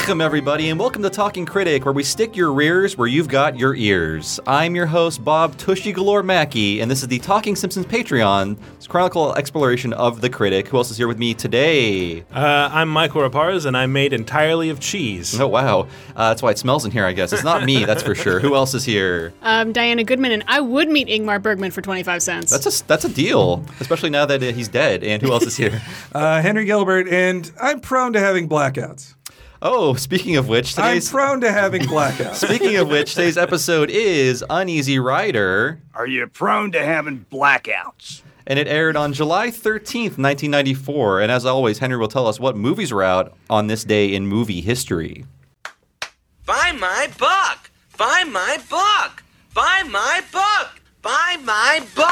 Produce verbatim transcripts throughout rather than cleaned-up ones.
Welcome, everybody, and welcome to Talking Critic, where we stick your rears where you've got your ears. I'm your host, Bob Tushy Galore Mackey, and this is the Talking Simpsons Patreon, it's a chronicle exploration of the critic. Who else is here with me today? Uh, I'm Michael Raparez, and I'm made entirely of cheese. Oh, wow. Uh, that's why it smells in here, I guess. It's not me, that's for sure. Who else is here? Um, Diana Goodman, and I would meet Ingmar Bergman for twenty-five cents. That's a, that's a deal, especially now that uh, he's dead. And who else is here? uh, Henry Gilbert, and I'm prone to having blackouts. Oh, speaking of which, today's... I'm prone to having blackouts. Speaking of which, today's episode is Uneasy Rider. Are you prone to having blackouts? And it aired on July thirteenth, nineteen ninety-four. And as always, Henry will tell us what movies were out on this day in movie history. Buy my book! Buy my book! Buy my book! Buy my book!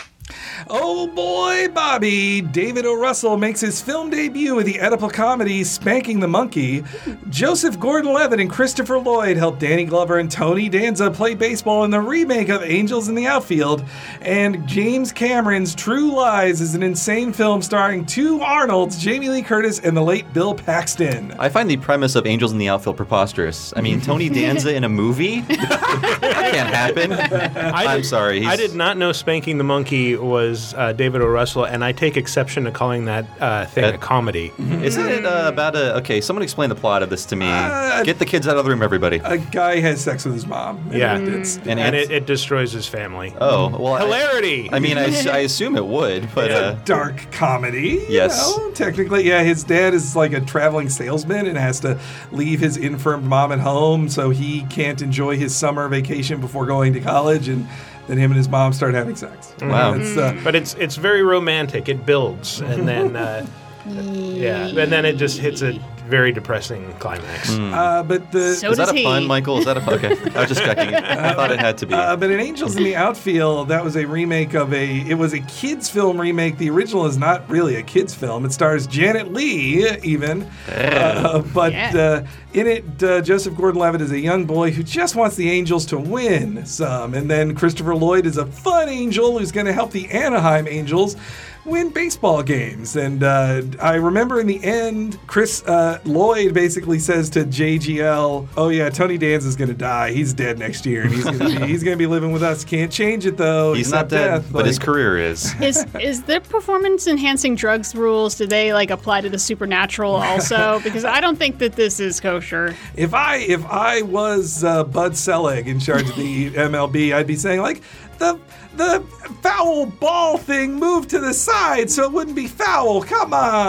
Oh boy, Bobby! David O. Russell makes his film debut with the Oedipal comedy Spanking the Monkey. Joseph Gordon-Levitt and Christopher Lloyd help Danny Glover and Tony Danza play baseball in the remake of Angels in the Outfield. And James Cameron's True Lies is an insane film starring two Arnolds, Jamie Lee Curtis and the late Bill Paxton. I find the premise of Angels in the Outfield preposterous. I mean, Tony Danza in a movie? That can't happen. I I'm did, sorry. He's... I did not know Spanking the Monkey was uh, David O. Russell, and I take exception to calling that uh, thing That- a comedy. Isn't it uh, about a... Okay, someone explain the plot of this to me. Uh, Get the kids out of the room, everybody. A guy has sex with his mom. And Yeah. It's, And And it's- it, it destroys his family. Oh, well... I- Hilarity! I, mean, I, I assume it would, but... Yeah. Uh, dark comedy. Yes. You know, technically, yeah, his dad is like a traveling salesman and has to leave his infirm mom at home, so he can't enjoy his summer vacation before going to college, and then him and his mom start having sex. Wow. It's, uh, But it's it's very romantic. It builds, and then uh, yeah, and then it just hits a very depressing climax. uh, but the So is that does a he. pun, Michael? Is that a pun? Okay. I was just checking. I thought it had to be. Uh, but in Angels in the Outfield, that was a remake of a. It was a kids' film remake. The original is not really a kids' film. It stars Janet Leigh, even. Uh, but Yeah. uh, in it, uh, Joseph Gordon-Levitt is a young boy who just wants the Angels to win some, and then Christopher Lloyd is a fun angel who's going to help the Anaheim Angels win baseball games. And uh, I remember in the end, Chris uh, Lloyd basically says to J G L, "Oh yeah, Tony Danza's going to die. He's dead next year, and he's going to be he's going to be living with us. Can't change it though. He's not except dead, death." but his Like, career is. Is is the performance enhancing drugs rules? Do they like apply to the supernatural also? Because I don't think that this is kosher. If I if I was uh, Bud Selig in charge of the M L B, I'd be saying like the the foul ball thing moved to the side so it wouldn't be foul. Come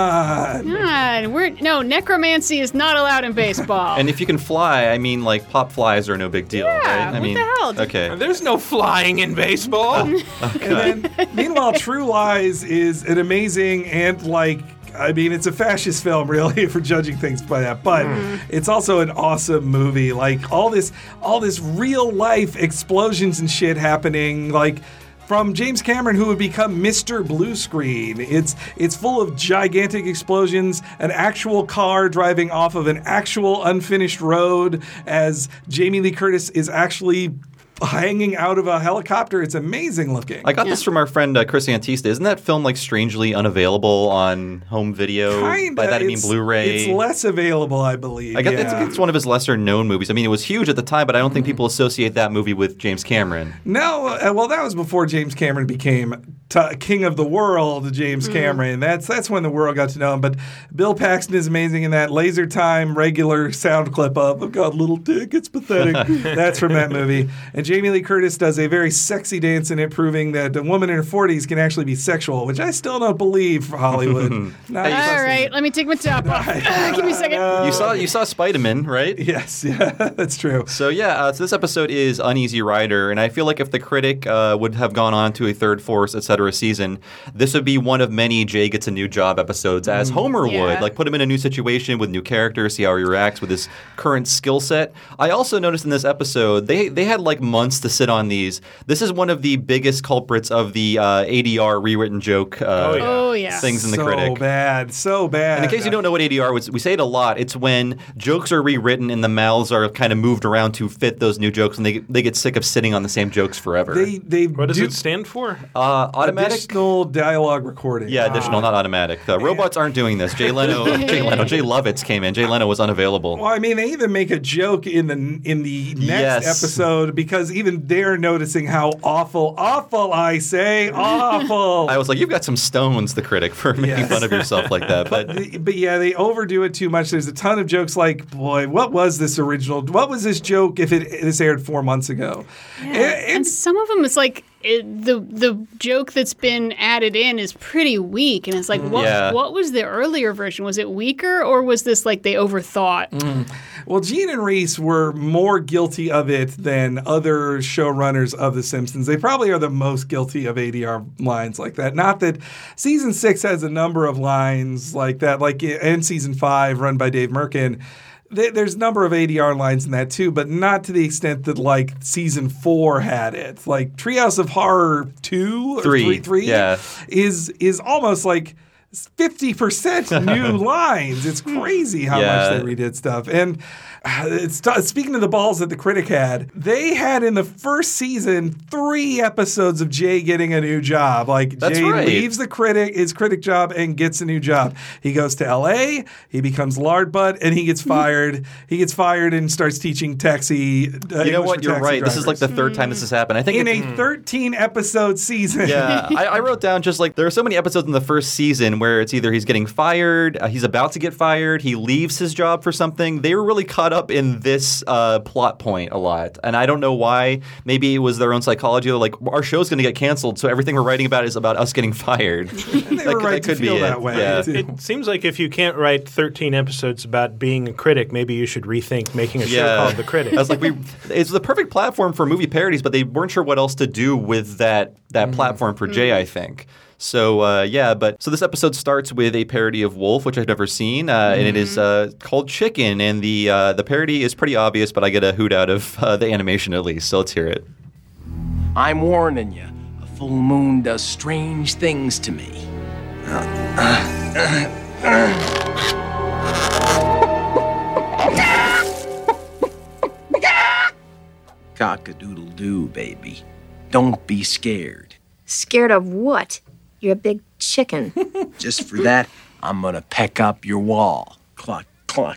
on. God, we're no necromancy is not allowed in baseball. And if you can fly, I mean, like, pop flies are no big deal, Yeah, right? I what mean, the hell? Okay. There's no flying in baseball. And then, meanwhile, True Lies is an amazing and like. I mean, it's a fascist film, really, if we're judging things by that. But it's also an awesome movie. Like all this, all this real life explosions and shit happening. Like from James Cameron, who would become Mister Blue Screen. It's it's full of gigantic explosions. An actual car driving off of an actual unfinished road as Jamie Lee Curtis is actually hanging out of a helicopter. It's amazing looking. I got Yeah. this from our friend uh, Chris Antista. Isn't that film, like, strangely unavailable on home video? Kinda. By that I mean It's- Blu-ray. It's less available, I believe. I guess yeah. it's, it's one of his lesser-known movies. I mean, it was huge at the time, but I don't think people associate that movie with James Cameron. No, uh, well, that was before James Cameron became t- king of the world, James Cameron. That's that's when the world got to know him. But Bill Paxton is amazing in that Laser Time regular sound clip of, I've got a little dick, it's pathetic. That's from that movie. And Jamie Lee Curtis does a very sexy dance in it, proving that a woman in her forties can actually be sexual, which I still don't believe for Hollywood. Not All trusting. right, let me take my top off. Give me a second. You saw you saw Spider-Man, right? Yes, yeah, that's true. So yeah, uh, so this episode is Uneasy Rider, and I feel like if the critic uh, would have gone on to a third, fourth, et cetera season, this would be one of many Jay Gets a New Job episodes, as Homer Yeah. would. Like, put him in a new situation with new characters, see how he reacts with his current skill set. I also noticed in this episode, they they had like months to sit on these. This is one of the biggest culprits of the uh, A D R rewritten joke uh, Oh, yeah. Oh yeah. things in the so critic. bad, so bad. And in case you don't know what A D R was, we say it a lot. It's when jokes are rewritten and the mouths are kind of moved around to fit those new jokes, and they they get sick of sitting on the same jokes forever. They they What does do, it stand for? uh, I automatic? Additional dialogue recording. Yeah, additional, Ah. not automatic. The robots aren't doing this. Jay Leno, Jay Leno, Jay Lovitz came in. Jay Leno was unavailable. Well, I mean, they even make a joke in the in the next Yes. episode because even they're noticing how awful, awful I say, awful. I was like, you've got some stones, the critic, for making Yes. fun of yourself like that. But But, but yeah, they overdo it too much. There's a ton of jokes like, boy, what was this original? What was this joke if it this aired four months ago? And- And and- some of them, it's like it, the the joke that's been added in is pretty weak, and it's like, what Yeah. what was the earlier version? Was it weaker, or was this like they overthought? Well, Gene and Reese were more guilty of it than other showrunners of The Simpsons. They probably are the most guilty of A D R lines like that. Not that season six has a number of lines like that, like in season five, run by Dave Merkin. th- There's a number of A D R lines in that too, but not to the extent that like season four had it. Like Treehouse of Horror two or Three, three, three yeah. is is almost like fifty percent new lines. It's crazy how Yeah. much they redid stuff. And uh, it's t- speaking of the balls that the critic had, they had in the first season three episodes of Jay getting a new job. Like That's Jay right. leaves the critic his critic job and gets a new job. He goes to L A, he becomes lard butt, and he gets fired. He gets fired and starts teaching taxi. Uh, you know English what? for You're taxi right. This is like drivers. the third time this has happened. I think in it- a thirteen episode season. Yeah, I, I wrote down just like there are so many episodes in the first season where it's either he's getting fired, uh, he's about to get fired, he leaves his job for something. They were really caught up in this uh, plot point a lot, and I don't know why. Maybe it was their own psychology. They're like, our show's going to get canceled, so everything we're writing about is about us getting fired. And they were right to feel that way. Yeah. too. It seems like if you can't write thirteen episodes about being a critic, maybe you should rethink making a show Yeah. called The Critic. I was like, we, it's the perfect platform for movie parodies, but they weren't sure what else to do with that that platform for Jay, I think. So uh, yeah, but so this episode starts with a parody of Wolf, which I've never seen, uh, and it is uh, called Chicken, and the uh, the parody is pretty obvious, but I get a hoot out of uh, the animation at least. So let's hear it. I'm warning you. A full moon does strange things to me. Cock-a-doodle-doo, baby. Don't be scared. Scared of what? You're a big chicken. Just for that, I'm gonna peck up your wall. Cluck, cluck.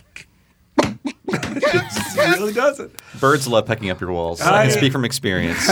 It really doesn't. Birds love pecking up your walls. I, I- can speak from experience.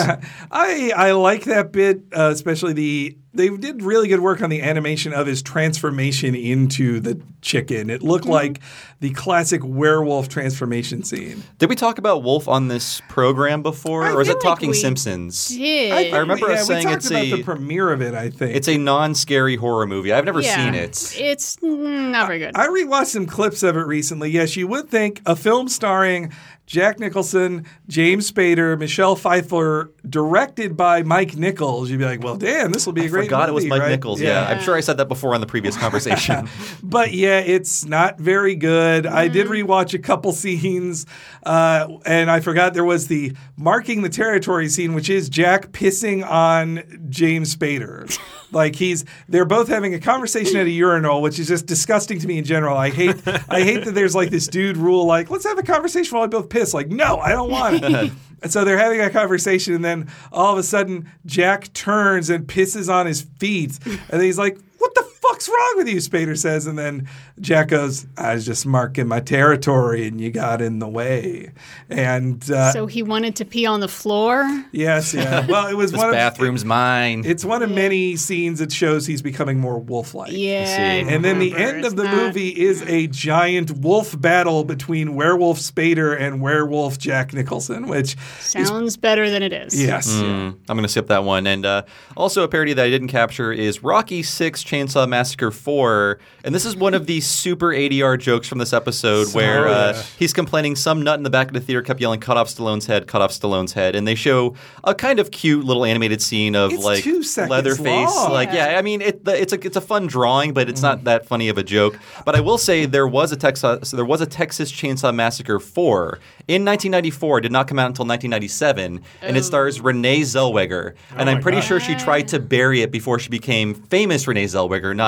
I I like that bit, uh, especially the they did really good work on the animation of his transformation into the chicken. It looked like the classic werewolf transformation scene. Did we talk about Wolf on this program before, I or is feel it like Talking we Simpsons? Did. I remember yeah, us saying we talked it's about a- the premiere of it. I think It's a non-scary horror movie. I've never yeah. seen it. It's mm, not very good. I rewatched some clips of it recently. Yes, you would think a film starring Jack Nicholson, James Spader, Michelle Pfeiffer, directed by Mike Nichols. You'd be like, well, damn, this will be a I great forgot it was movie, Mike right? Nichols. Yeah. I'm sure I said that before on the previous conversation. But yeah, it's not very good. I did rewatch a couple scenes, uh, and I forgot there was the marking the territory scene, which is Jack pissing on James Spader. Like he's, they're both having a conversation at a urinal, which is just disgusting to me in general. I hate, I hate that there's like this dude rule, like let's have a conversation while I both piss. Like no, I don't want it. And so they're having a conversation, and then all of a sudden Jack turns and pisses on his feet, and then he's like, "What the fuck's wrong with you?" Spader says, and then Jack goes, "I was just marking my territory, and you got in the way." And uh, So he wanted to pee on the floor. yes, yeah. Well, it was This one bathroom's mine. of it's one of many scenes that shows he's becoming more wolf-like. Yeah. see. I And then the remember. end of It's the not- movie is a giant wolf battle between werewolf Spader and werewolf Jack Nicholson, which Sounds better than it is. yes, Mm, I'm going to skip that one. And uh, also a parody that I didn't capture is Rocky six Chainsaw Massacre four. And this is one of the super A D R jokes from this episode where uh, yeah. he's complaining some nut in the back of the theater kept yelling, "Cut off Stallone's head, cut off Stallone's head." And they show a kind of cute little animated scene of It's like two seconds Leatherface. long. Like, yeah, I mean, it, the, it's, a, it's a fun drawing, but it's not that funny of a joke. But I will say there was a Texas, so there was a Texas Chainsaw Massacre four in nineteen ninety-four. It did not come out until nineteen ninety-seven. And it stars Renee Zellweger. And I'm my pretty God. sure she tried to bury it before she became famous Renee Zellweger, not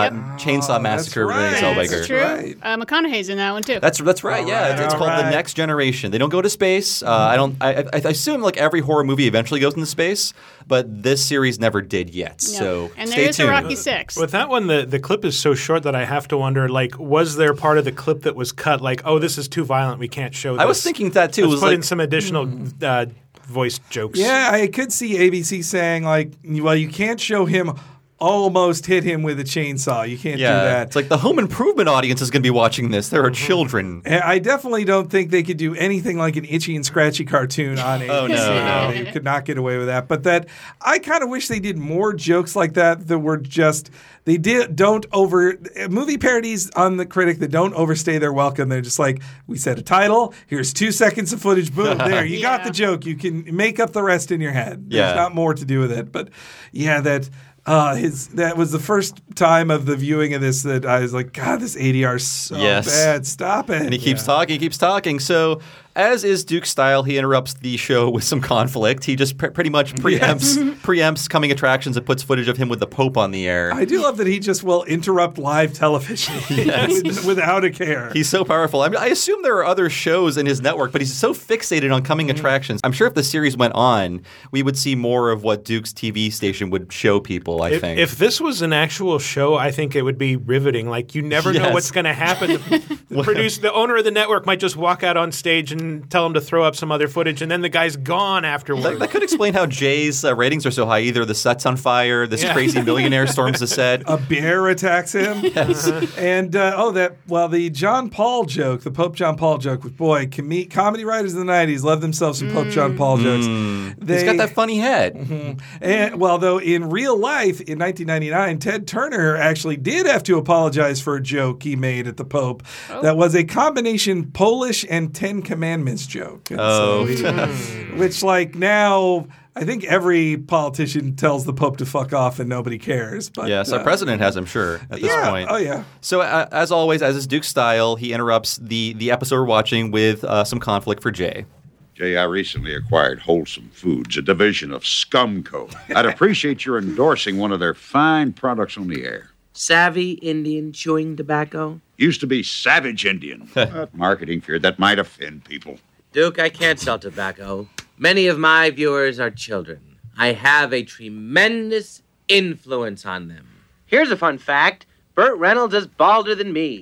uh, Chainsaw Massacre with Renee right. Zellweger. That's true. right. Uh, McConaughey's in that one too. That's that's right. All yeah, right, it's, it's all called right. The Next Generation. They don't go to space. Uh, I don't. I, I, I assume like every horror movie eventually goes into space, but this series never did yet. No. So and stay there is tuned. a Rocky Six. With that one, the, the clip is so short that I have to wonder, like, was there part of the clip that was cut? Like, oh, this is too violent. We can't show this. I was thinking that too. It Let's was put like, in some additional uh, voice jokes. Yeah, I could see A B C saying like, well, you can't show him almost hit him with a chainsaw. You can't yeah, do that. it's like the home improvement audience is going to be watching this. There are children. And I definitely don't think they could do anything like an Itchy and Scratchy cartoon on A B C. Oh, no. They could not get away with that. But that I kind of wish they did more jokes like that that were just they did don't over movie parodies on the Critic that don't overstay their welcome. They're just like, we set a title, here's two seconds of footage, boom, there, you got Yeah. the joke. You can make up the rest in your head. There's Yeah. not more to do with it. But yeah, that Uh, his that was the first time of the viewing of this that I was like, God, this A D R is so Yes. bad. Stop it. And he keeps talking, he keeps talking. So, as is Duke's style, he interrupts the show with some conflict. He just pr- pretty much preempts preempts coming attractions and puts footage of him with the Pope on the air. I do love that he just will interrupt live television with- without a care. He's so powerful. I mean, I assume there are other shows in his network, but he's so fixated on coming attractions. I'm sure if the series went on, we would see more of what Duke's T V station would show people, I If, think. if this was an actual show, I think it would be riveting. Like, you never know Yes. what's going to happen. The, the producer, the owner of the network might just walk out on stage and tell him to throw up some other footage, and then the guy's gone afterwards. that, that could explain how Jay's uh, ratings are so high. Either the set's on fire, this Yeah. crazy millionaire storms the set. A bear attacks him. Yes. And, uh, oh, that, well, the John Paul joke, the Pope John Paul joke, with boy, com- comedy writers in the nineties love themselves some Pope John Paul jokes. They, He's got that funny head. And, well, though, in real life, in nineteen ninety-nine, Ted Turner actually did have to apologize for a joke he made at the Pope that was a combination Polish and Ten Commandments joke. And Oh. he- which, like, now, I think every politician tells the Pope to fuck off and nobody cares. But Yes, our uh, president has, I'm sure, at this yeah, point. oh, yeah. So, uh, as always, as is Duke's style, he interrupts the, the episode we're watching with uh, some conflict for Jay. Jay, I recently acquired Wholesome Foods, a division of Scumco. I'd appreciate your endorsing one of their fine products on the air. Savvy Indian chewing tobacco? Used to be Savage Indian. But marketing feared that might offend people. Duke, I can't sell tobacco. Many of my viewers are children. I have a tremendous influence on them. Here's a fun fact. Burt Reynolds is balder than me.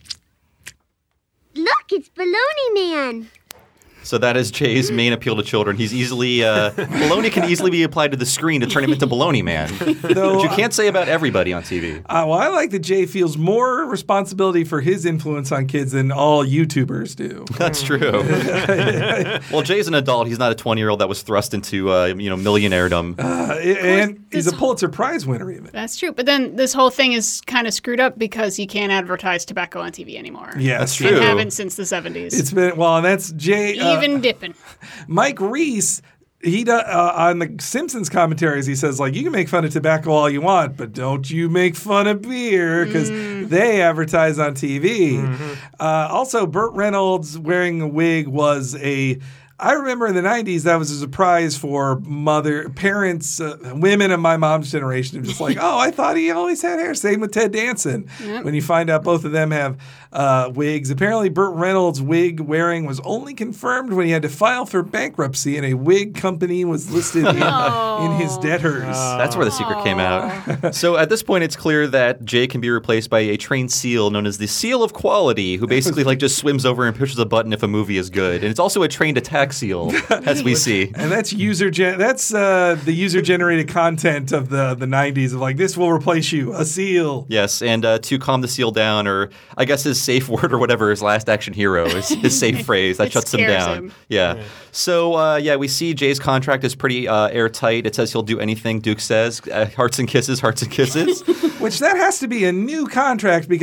Look, it's Baloney Man. So that is Jay's main appeal to children. He's easily uh, baloney can easily be applied to the screen to turn him into Baloney Man, Though, which you can't say about everybody on T V. Uh, well, I like that Jay feels more responsibility for his influence on kids than all YouTubers do. That's true. Well, Jay's an adult. He's not a twenty-year-old that was thrust into uh, you know millionairedom. Uh, and he's a this- Pulitzer Prize winner, even. That's true. But then this whole thing is kind of screwed up because you can't advertise tobacco on T V anymore. Yeah, That's And true. haven't since the seventies. It's been, well, and that's Jay. Uh, Even dipping. Mike Reese, he do, uh, on the Simpsons commentaries, he says, like, you can make fun of tobacco all you want, but don't you make fun of beer because they advertise on T V. Uh, also, Burt Reynolds wearing a wig was a. I remember in the nineties, that was a surprise for mother, parents, uh, women of my mom's generation. Just like, oh, I thought he always had hair. Same with Ted Danson. Yep. When you find out both of them have uh, wigs. Apparently, Burt Reynolds' wig wearing was only confirmed when he had to file for bankruptcy and a wig company was listed in, in his debtors. That's where the secret came out. So at this point, it's clear that Jay can be replaced by a trained SEAL known as the Seal of Quality, who basically like just swims over and pushes a button if a movie is good. And it's also a trained attack SEAL, as we see. And that's user gen- that's uh, the user generated content of the the nineties of like, this will replace you, a seal. Yes, and uh, to calm the SEAL down, or I guess his safe word or whatever, his last action hero is his safe phrase that It shuts him scares down. him. Yeah. Yeah. So uh, yeah, we see Jay's contract is pretty uh, airtight. It says he'll do anything Duke says. Uh, hearts and kisses, hearts and kisses. Which that has to be a new contract because uh,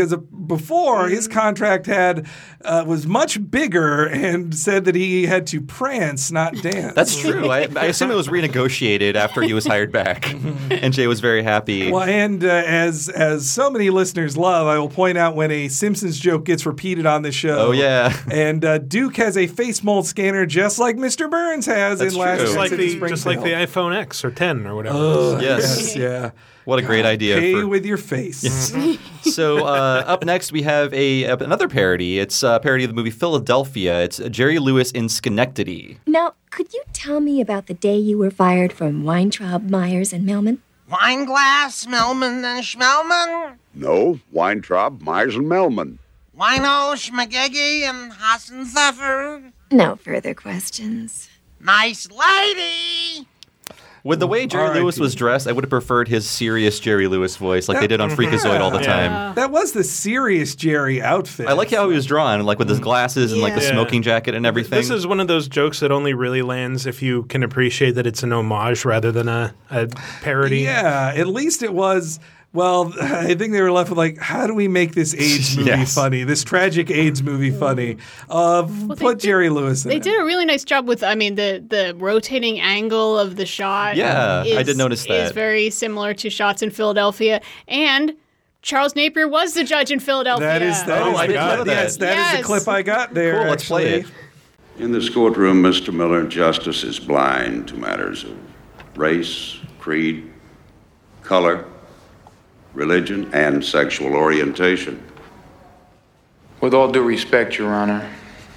before, his contract had uh, was much bigger and said that he had to prance, not dance. That's true. I, I assume it was renegotiated after he was hired back, and Jay was very happy. Well, and uh, as as so many listeners love, I will point out when a Simpsons joke gets repeated on this show. Oh, yeah. And uh, Duke has a face mold scanner just like Mister Burns has That's in last true. Just like, Simpsons the, just like the Springfield. iPhone X or ten or whatever. Oh, Yes. yes, yeah. What a great idea. Pay for- with your face. So uh, up next we have a another parody. It's a parody of the movie Philadelphia. It's Jerry Lewis in Schenectady. Now, could you tell me about the day you were fired from Weintraub, Myers, and Melman? Weinglass, Melman, and Schmelman? No, Weintraub, Myers, and Melman. Wino, Schmagegi, and Hassenzeffer? No further questions. Nice lady! With the way Jerry R I P Lewis was dressed, I would have preferred his serious Jerry Lewis voice like they did on Freakazoid all the time. That was the serious Jerry outfit. I like how he was drawn, like with his glasses and like the Yeah. smoking jacket and everything. This is one of those jokes that only really lands if you can appreciate that it's an homage rather than a, a parody. Yeah, at least it was. Well, I think they were left with like, how do we make this AIDS movie Yes. funny? This tragic AIDS movie funny? Uh, they put did- Jerry Lewis in They it. did a really nice job with, I mean, the the rotating angle of the shot. Yeah, I is- did notice Is that. very similar to shots in Philadelphia, and Charles Napier was the judge in Philadelphia. That is that Oh, is I the didn't clip. know that. Yes, that is Yes. the clip I got there. Cool, let's play it. actually. In this courtroom, Mister Miller, justice is blind to matters of race, creed, color, religion, and sexual orientation. With all due respect, Your Honor,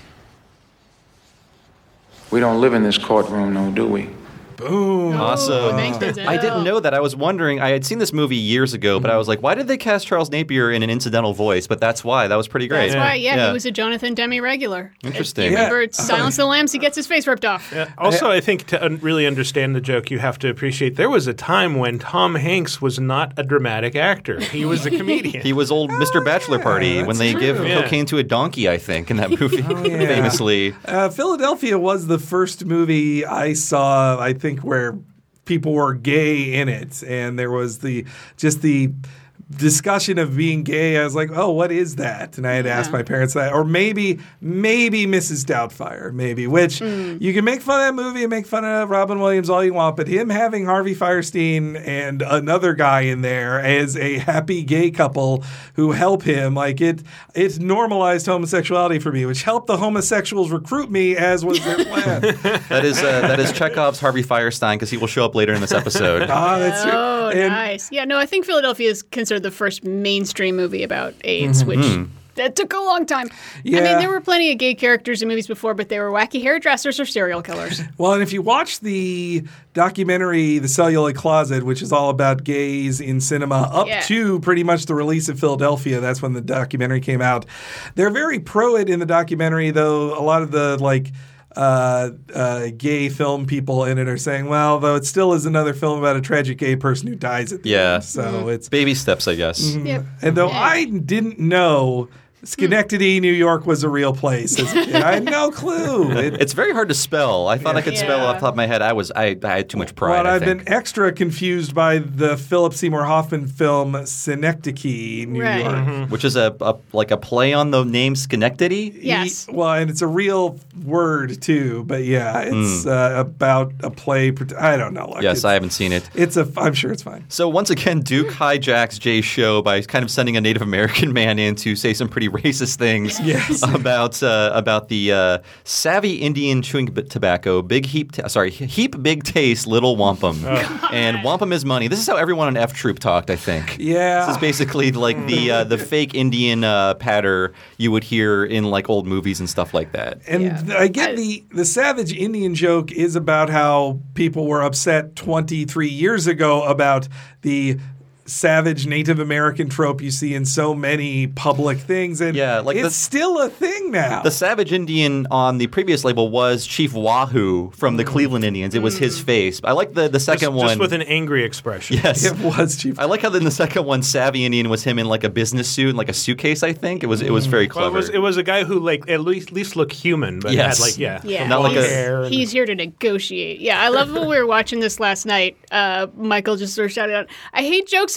we don't live in this courtroom, no, do we? Boom. Awesome. thanks, Denzel. I didn't know that. I was wondering. I had seen this movie years ago, but I was like, why did they cast Charles Napier in an incidental voice? But that's why. That was pretty great. That's why, yeah, he was a Jonathan Demme regular. Interesting. You remember Yeah. Silence of the Lambs? He gets his face ripped off. Yeah. Also, I think to un- really understand the joke, you have to appreciate there was a time when Tom Hanks was not a dramatic actor. He was a comedian. He was old Mister Bachelor Party that's when they true. give Yeah. cocaine to a donkey, I think, in that movie, Oh, yeah. famously. Uh, Philadelphia was the first movie I saw, I think, where people were gay in it, and there was the just the discussion of being gay. I was like, oh, what is that? And I had asked my parents that, or maybe maybe Missus Doubtfire, maybe. Which you can make fun of that movie and make fun of Robin Williams all you want, but him having Harvey Firestein and another guy in there as a happy gay couple who help him, like it, it normalized homosexuality for me, which helped the homosexuals recruit me, as was their plan. That is uh, that is Chekhov's Harvey Firestein because he will show up later in this episode. Ah, that's true. Oh, And- nice. Yeah, no, I think Philadelphia is considered the first mainstream movie about AIDS, which that took a long time. I Yeah. mean, there were plenty of gay characters in movies before, but they were wacky hairdressers or serial killers. Well, and if you watch the documentary The Celluloid Closet, which is all about gays in cinema, up Yeah. to pretty much the release of Philadelphia, that's when the documentary came out. They're very pro it in the documentary, though a lot of the like uh, uh, gay film people in it are saying, well, though it still is another film about a tragic gay person who dies at the Yeah. end. So it's Baby steps, I guess. Yep. and though Yeah. I didn't know Schenectady, New York was a real place as a kid, I had no clue. It, It's very hard to spell. I thought I could spell Yeah. off the top of my head. I was I, I had too much pride. Well, I I've think. been extra confused by the Philip Seymour Hoffman film Synecdoche, New Right. York. Which is a, a like a play on the name Schenectady. Yes. E- well, and it's a real word too, but yeah, it's uh, about a play. pret- I don't know. Like, Yes, it's, I haven't seen it. It's a. I'm sure it's fine. So once again, Duke hijacks Jay's show by kind of sending a Native American man in to say some pretty racist things Yes. about uh, about the uh, savvy Indian chewing b- tobacco, big heap, ta- sorry, heap big taste, little wampum, and wampum is money. This is how everyone on F Troop talked, I think. Yeah. This is basically like the uh, the fake Indian uh, patter you would hear in like old movies and stuff like that. And Yeah. th- I get the the savage Indian joke is about how people were upset twenty-three years ago about the savage Native American trope you see in so many public things, and Yeah, like it's the- still a thing now. The Savage Indian on the previous label was Chief Wahoo from the Cleveland Indians. It was his face. I like the, the second just, one. just with an angry expression. Yes. it was Chief. I like how in the second one, Savvy Indian was him in like a business suit and like a suitcase, I think. It was it was very Well, clever. it was it was a guy who like at least, at least looked human, but Yes. had like yeah, Yeah, Not like he's, a- hair and- he's here to negotiate. Yeah, I love when we were watching this last night. Uh, Michael just sort of shouted out, "I hate jokes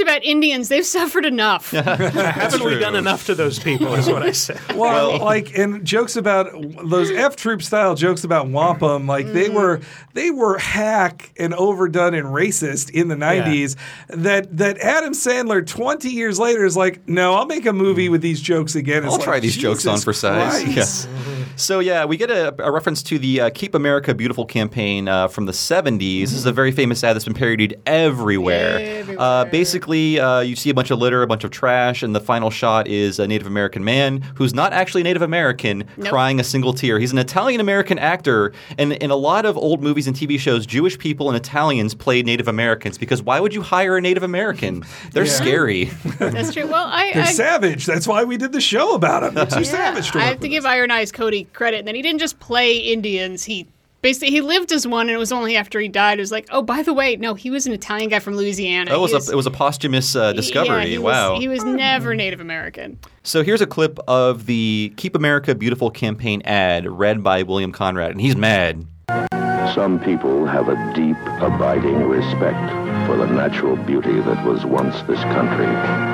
about Indians, they've suffered enough. Haven't we done enough to those people, is what I say. Well, like, and jokes about those F Troop style jokes about wampum, like they were they were hack and overdone and racist in the nineties. That that Adam Sandler twenty years later is like, no, I'll make a movie with these jokes again. It's I'll like, try these jokes on Jesus for size. Christ. Yeah. So yeah, we get a, a reference to the uh, Keep America Beautiful campaign uh, from the seventies. This is a very famous ad that's been parodied everywhere. Everywhere. Uh, basically, uh, you see a bunch of litter, a bunch of trash, and the final shot is a Native American man who's not actually Native American Nope. crying a single tear. He's an Italian-American actor, and in a lot of old movies and T V shows, Jewish people and Italians played Native Americans because why would you hire a Native American? They're Yeah. scary. That's true. Well, I, They're I savage. That's why we did the show about them. They're too yeah, savage to I work have to with give us. Iron Eyes Cody credit. And then he didn't just play Indians. He basically he lived as one, and it was only after he died it was like, oh, by the way, no, he was an Italian guy from Louisiana. Oh, it was, He is- a, it was a posthumous uh, discovery. Yeah, he wow. Was, he was never Native American. So here's a clip of the Keep America Beautiful campaign ad read by William Conrad, and he's mad. Some people have a deep, abiding respect for the natural beauty that was once this country.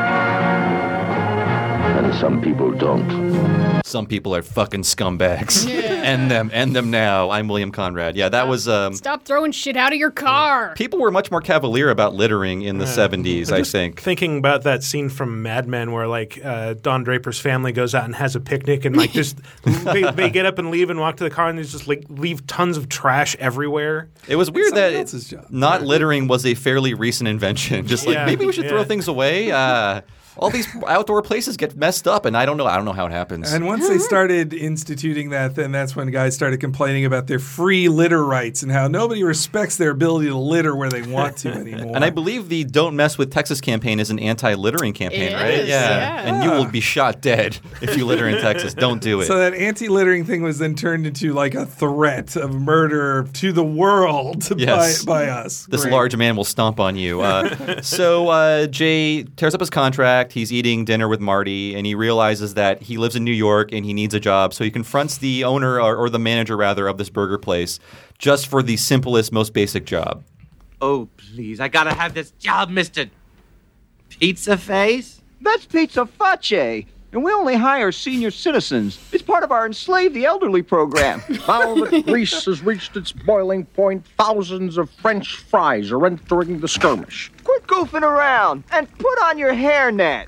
And some people don't. Some people are fucking scumbags. End them, end them now. I'm William Conrad. Yeah, that was... Um, Stop throwing shit out of your car. people were much more cavalier about littering in the seventies, I Just think. Thinking about that scene from Mad Men where like uh, Don Draper's family goes out and has a picnic and like just they, they get up and leave and walk to the car and they just like leave tons of trash everywhere. It was weird that Somebody else's job. not littering was a fairly recent invention. Just like, Yeah, maybe we should throw yeah. things away. Uh, all these outdoor places get messed up, and I don't know. I don't know how it happens. And once they started instituting that, then that's when guys started complaining about their free litter rights and how nobody respects their ability to litter where they want to anymore. And I believe the Don't Mess with Texas campaign is an anti-littering campaign, It right? is, yeah. And you will be shot dead if you litter in Texas. Don't do it. So that anti-littering thing was then turned into like a threat of murder to the world Yes. by, by us. This Great. large man will stomp on you. Uh, so uh, Jay tears up his contract. He's eating dinner with Marty, and he realizes that he lives in New York and he needs a job. So he confronts the owner, or, or the manager rather, of this burger place just for the simplest, most basic job. Oh, please, I gotta have this job, Mister Pizza Face. That's Pizza Face, and we only hire senior citizens. It's part of our Enslave the Elderly program. Now that Greece has reached its boiling point, thousands of French fries are entering the skirmish. Quit goofing around and put on your hairnet.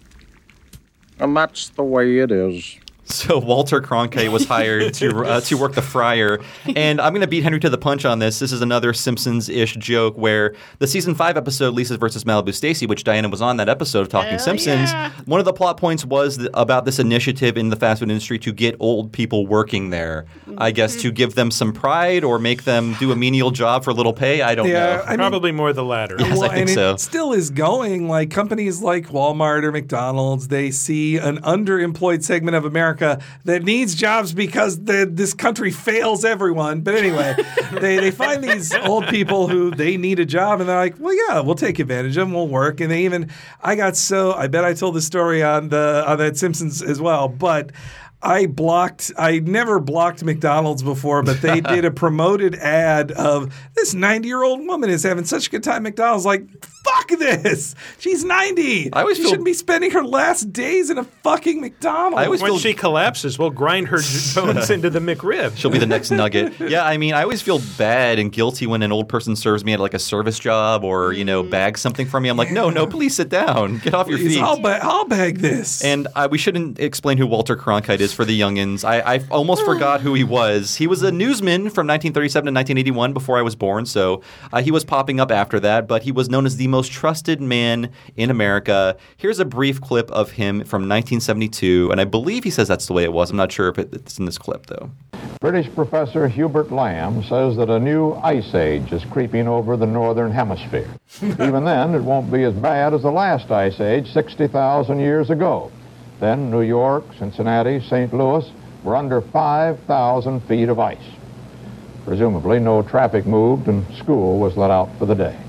And that's the way it is. So Walter Cronkite was hired to uh, to work the fryer, and I'm going to beat Henry to the punch on this. This is another Simpsons-ish joke where the season five episode Lisa versus Malibu Stacy, which Diana was on that episode of Talking Hell Simpsons. yeah. One of the plot points was th- about this initiative in the fast food industry to get old people working there. I guess to give them some pride or make them do a menial job for little pay. I don't Yeah, know. I mean- Probably more the latter. Yes, Well, I think and so. it still is going. Like companies like Walmart or McDonald's, they see an underemployed segment of America that needs jobs because the, this country fails everyone. But anyway, they, they find these old people who they need a job, and they're like, well, yeah, we'll take advantage of them. We'll work. And they even, I got so, I bet I told the story on the on that Simpsons as well, but I blocked, I never blocked McDonald's before, but they did a promoted ad of this ninety-year-old woman is having such a good time at McDonald's. Like, fuck this. She's ninety. I always she feel- shouldn't be spending her last days in a fucking McDonald's. I always When feel- she collapses, we'll grind her bones into the McRib. She'll be the next nugget. Yeah, I mean, I always feel bad and guilty when an old person serves me at like a service job or, you know, bags something for me. I'm like, no, no, please sit down. Get off your Please, feet. I'll, ba- I'll bag this. And uh, we shouldn't explain who Walter Cronkite is for the youngins. I, I almost forgot who he was. He was a newsman from nineteen thirty-seven to nineteen eighty-one before I was born, so uh, he was popping up after that, but he was known as the most trusted man in America. Here's a brief clip of him from nineteen seventy-two, and I believe he says that's the way it was. I'm not sure if it, it's in this clip, though. British professor Hubert Lamb says that a new ice age is creeping over the northern hemisphere. Even then, it won't be as bad as the last ice age sixty thousand years ago. Then New York, Cincinnati, Saint Louis were under five thousand feet of ice. Presumably, no traffic moved and school was let out for the day.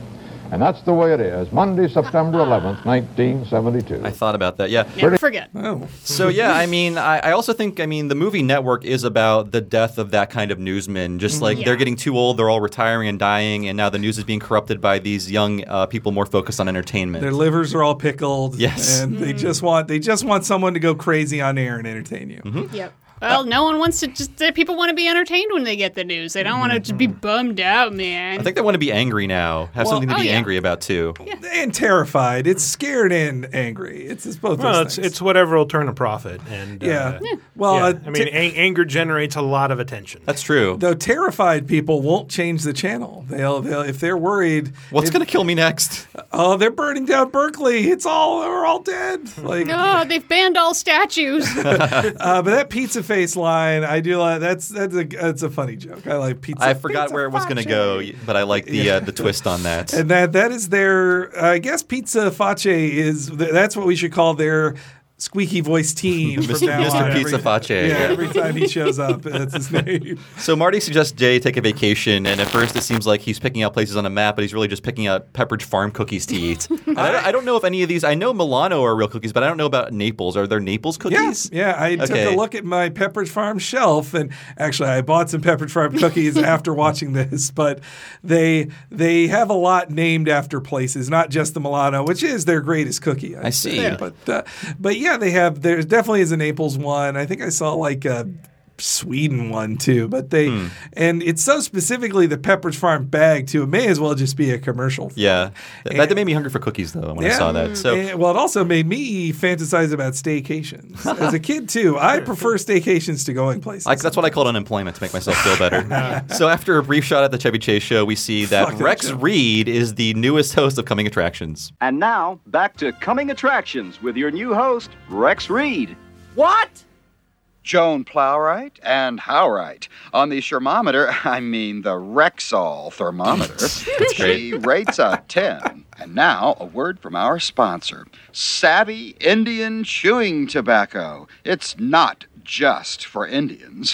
And that's the way it is. Monday, September eleventh, nineteen seventy-two. I thought about that, yeah. Never forget. Oh. So, yeah, I mean, I, I also think, I mean, the movie Network is about the death of that kind of newsman. Just like Yeah. they're getting too old, they're all retiring and dying, and now the news is being corrupted by these young uh, people more focused on entertainment. Their livers are all pickled. Yes. And they just want they just want someone to go crazy on air and entertain you. Mm-hmm. Yep. Well, no one wants to just. People want to be entertained when they get the news. They don't want to just be bummed out, man. I think they want to be angry now, have Well- something to Oh, be yeah. angry about, too. And terrified. It's scared and angry. It's, it's both Well, those it's, things. it's whatever will turn a profit. And Yeah. uh, Yeah. Well, yeah. uh, I mean, t- a- anger generates a lot of attention. That's true. Though terrified people won't change the channel. They'll, they'll if they're worried. What's if- going to kill me next? Oh, they're burning down Berkeley. It's all we're all dead. Like, No, they've banned all statues. uh, but that pizza face line, I do like. That's that's a that's a funny joke. I like pizza. I forgot pizza where it was going to face. go, but I like the Yeah. uh, the twist on that. And that that is their. I guess pizza face is. That's what we should call their squeaky voice teen from Mister now Mister on. Pizza every, Face. Yeah, Yeah. every time he shows up, that's his name. So Marty suggests Jay take a vacation, and at first it seems like he's picking out places on a map, but he's really just picking out Pepperidge Farm cookies to eat. And I, don't, I don't know if any of these. I know Milano are real cookies, but I don't know about Naples. Are there Naples cookies? Yeah, I took Okay. a look at my Pepperidge Farm shelf, and actually, I bought some Pepperidge Farm cookies after watching this. But they they have a lot named after places, not just the Milano, which is their greatest cookie. I'd I see. say. But uh, but yeah, they have. There's definitely is a Naples one. I think I saw like a Sweden one too. But they Hmm. and it's so specifically the Pepperidge Farm bag too. It may as well just be a commercial. for Yeah. it. That, And- that made me hungry for cookies, though, when I Yeah. saw that. So And- well, it also made me fantasize about staycations. As a kid, too, I prefer staycations to going places. I, that's what I called unemployment to make myself feel better. So after a brief shot at the Chevy Chase show, we see that Fuck that Rex show. Reed is the newest host of Coming Attractions. And now, back to Coming Attractions with your new host, Rex Reed. What? Joan Plowright and Howright. On the thermometer, I mean the Rexall thermometer, she rates a ten. And now, a word from our sponsor, Savvy Indian Chewing Tobacco. It's not just for Indians.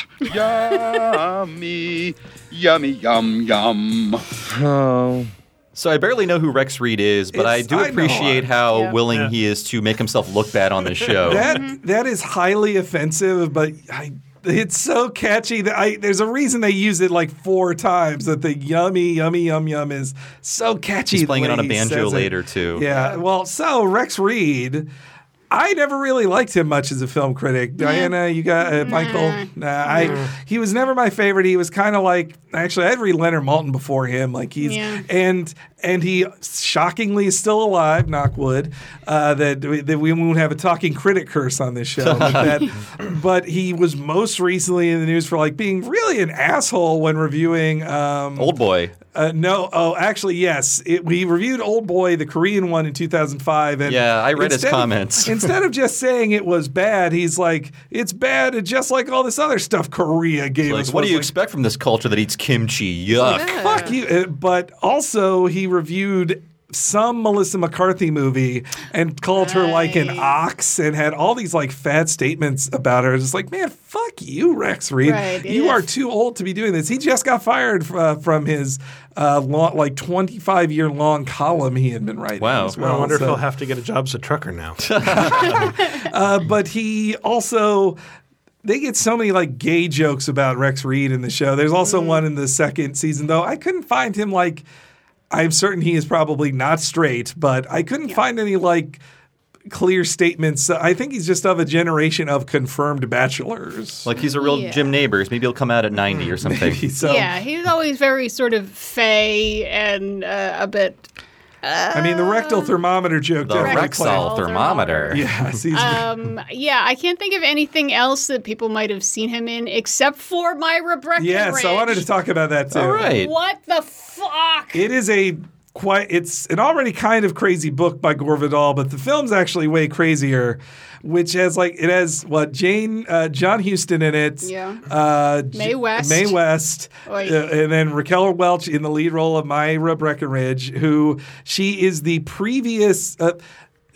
Yummy, yummy, yum, yum. Oh. So I barely know who Rex Reed is, but I It's- do I know appreciate him. how Yeah. willing Yeah. he is to make himself look bad on the show. That that is highly offensive, but I, it's so catchy that I there's a reason they use it like four times. That the yummy, yummy, yum, yum is so catchy. He's the playing it way on a he banjo says it. later, too. Yeah. Well, so Rex Reed. I never really liked him much as a film critic. Diana, you got uh, Michael. Nah, I he was never my favorite. He was kind of like actually I'd read Leonard Maltin before him. Like he's Yeah. and and he shockingly is still alive. Knock wood. Uh, that we, that we won't have a talking critic curse on this show like that. But he was most recently in the news for like being really an asshole when reviewing um, Old Boy. Uh, no, oh, actually, yes. It, we reviewed Old Boy, the Korean one, in two thousand five. And Yeah, I read his instead of- comments. instead of just saying it was bad, he's like, it's bad, and just like all this other stuff Korea gave Like, us. what do was you like, expect from this culture that eats kimchi? Yuck. Fuck you. Uh, But also, he reviewed some Melissa McCarthy movie and called her like an ox and had all these like fat statements about her. Just like, man, fuck you, Rex Reed. Right, you yeah. are too old to be doing this. He just got fired uh, from his uh, long, like twenty-five year long column he had been writing. Wow. as Well, well. I wonder if So- he'll have to get a job as a trucker now. uh, but he also they get so many like gay jokes about Rex Reed in the show. There's also one in the second season though. I couldn't find him like I'm certain he is probably not straight, but I couldn't find any like clear statements. I think he's just of a generation of confirmed bachelors. Like he's a real Yeah. Jim Neighbors. Maybe he'll come out at ninety or something. Maybe so. yeah, he was always very sort of fey and uh, a bit. I mean, the rectal thermometer joke. The definitely Rexall played. thermometer. Yes, he's Um, yeah, I can't think of anything else that people might have seen him in except for Myra Breckenridge. yes. I wanted to talk about that too. All right. What the fuck? It is a quite. It's an already kind of crazy book by Gore Vidal, but the film's actually way crazier. Which has like it has what Jane uh, John Huston in it, Yeah. uh, Mae J- West. Mae West, uh, Oy. and then Raquel Welch in the lead role of Myra Breckenridge, who she is the previous. Uh,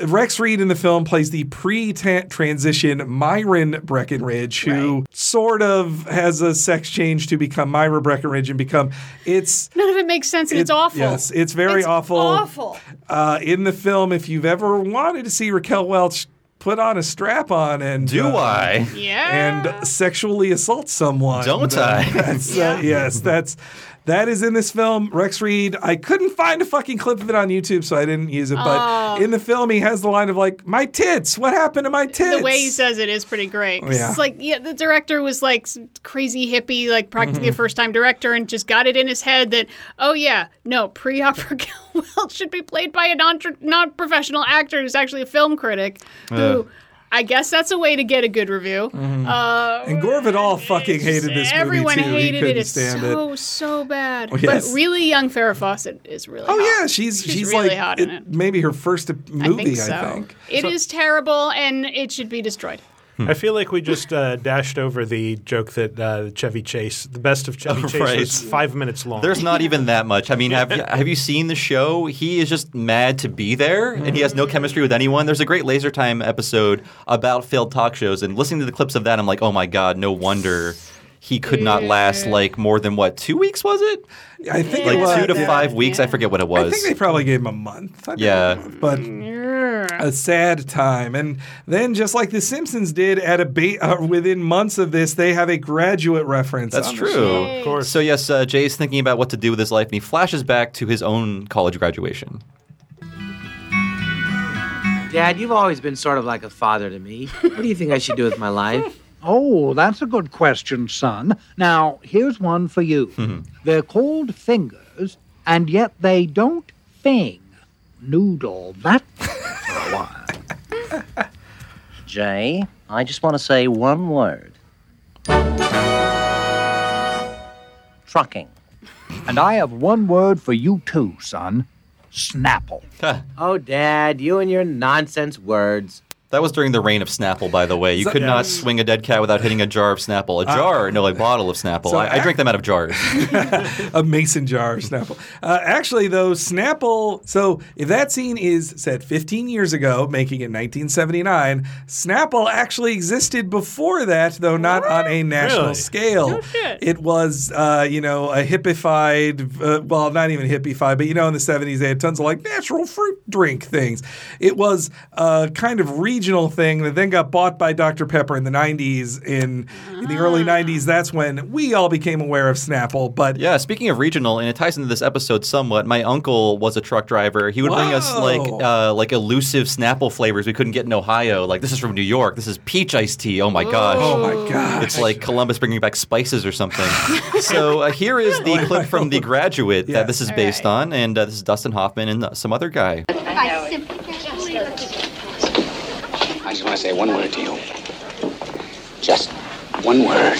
Rex Reed in the film plays the pre-transition Myron Breckenridge, who right. sort of has a sex change to become Myra Breckenridge and become it's none of it makes sense and it, it's awful. Yes, it's very it's awful. Awful. Uh, in the film, if you've ever wanted to see Raquel Welch put on a strap on and do uh, I yeah and sexually assault someone, don't uh, I? That's, yeah. uh, yes, that's. That is in this film. Rex Reed, I couldn't find a fucking clip of it on YouTube, so I didn't use it. But oh. in the film, he has the line of like, my tits, what happened to my tits? The way he says it is pretty great. Yeah. It's like, yeah, the director was like some crazy hippie, like practically mm-hmm. a first-time director, and just got it in his head that, oh yeah, no, pre-op Raquel Welch should be played by a non non-professional actor who's actually a film critic uh. who... I guess that's a way to get a good review. Mm-hmm. Uh, and Gore Vidal fucking hated this everyone movie, too. Everyone hated he it. It's so, it. so bad. Oh, yes. But really young Farrah Fawcett is really oh, hot. yeah. She's, she's, she's really like, hot it, in it. Maybe her first movie, I think. So. I think. It so, is terrible, and it should be destroyed. I feel like we just uh, dashed over the joke that uh, Chevy Chase, the best of Chevy Oh, Chase, right. was five minutes long. There's not even that much. I mean, have you, have you seen the show? He is just mad to be there, and he has no chemistry with anyone. There's a great Laser Time episode about failed talk shows, and listening to the clips of that, I'm like, oh my god, no wonder he could not last like more than what two weeks was it? I think like it was, two to yeah. five weeks. Yeah. I forget what it was. I think they probably gave him a month. I yeah, know, but a sad time. And then, just like The Simpsons did, at a ba- uh, within months of this, they have a Graduate reference. That's on true. the show. Of course. So yes, uh, Jay's thinking about what to do with his life, and he flashes back to his own college graduation. Dad, you've always been sort of like a father to me. What do you think I should do with my life? Oh, that's a good question, son. Now, here's one for you. They're called fingers, and yet they don't fing. Noodle that for a while. Jay, I just want to say one word. Trucking. And I have one word for you too, son. Snapple. Oh, Dad, you and your nonsense words. That was during the reign of Snapple, by the way. You So- could Yeah. not swing a dead cat without hitting a jar of Snapple. A jar, no, a bottle of Snapple. so I, I drink them out of jars. A mason jar of Snapple. Uh, actually, though, Snapple. So, if that scene is set fifteen years ago, making it nineteen seventy-nine, Snapple actually existed before that, though not on a national Really? scale. No shit. It was, uh, you know, a hippified, uh, well, not even hippified, but you know, in the seventies, they had tons of like natural fruit drink things. It was a kind of regional thing that then got bought by Doctor Pepper in the nineties. In, in the early nineties, that's when we all became aware of Snapple. But Yeah, speaking of regional, and it ties into this episode somewhat, my uncle was a truck driver. He would bring us like Whoa. uh, like elusive Snapple flavors we couldn't get in Ohio. Like, this is from New York. This is peach iced tea. Oh my gosh. oh my gosh. It's like Columbus bringing back spices or something. So uh, here is the clip from The Graduate that Yeah. this is All based right. on, and uh, this is Dustin Hoffman and uh, some other guy. I simply can't believe it. I just want to say one word to you. Just one word.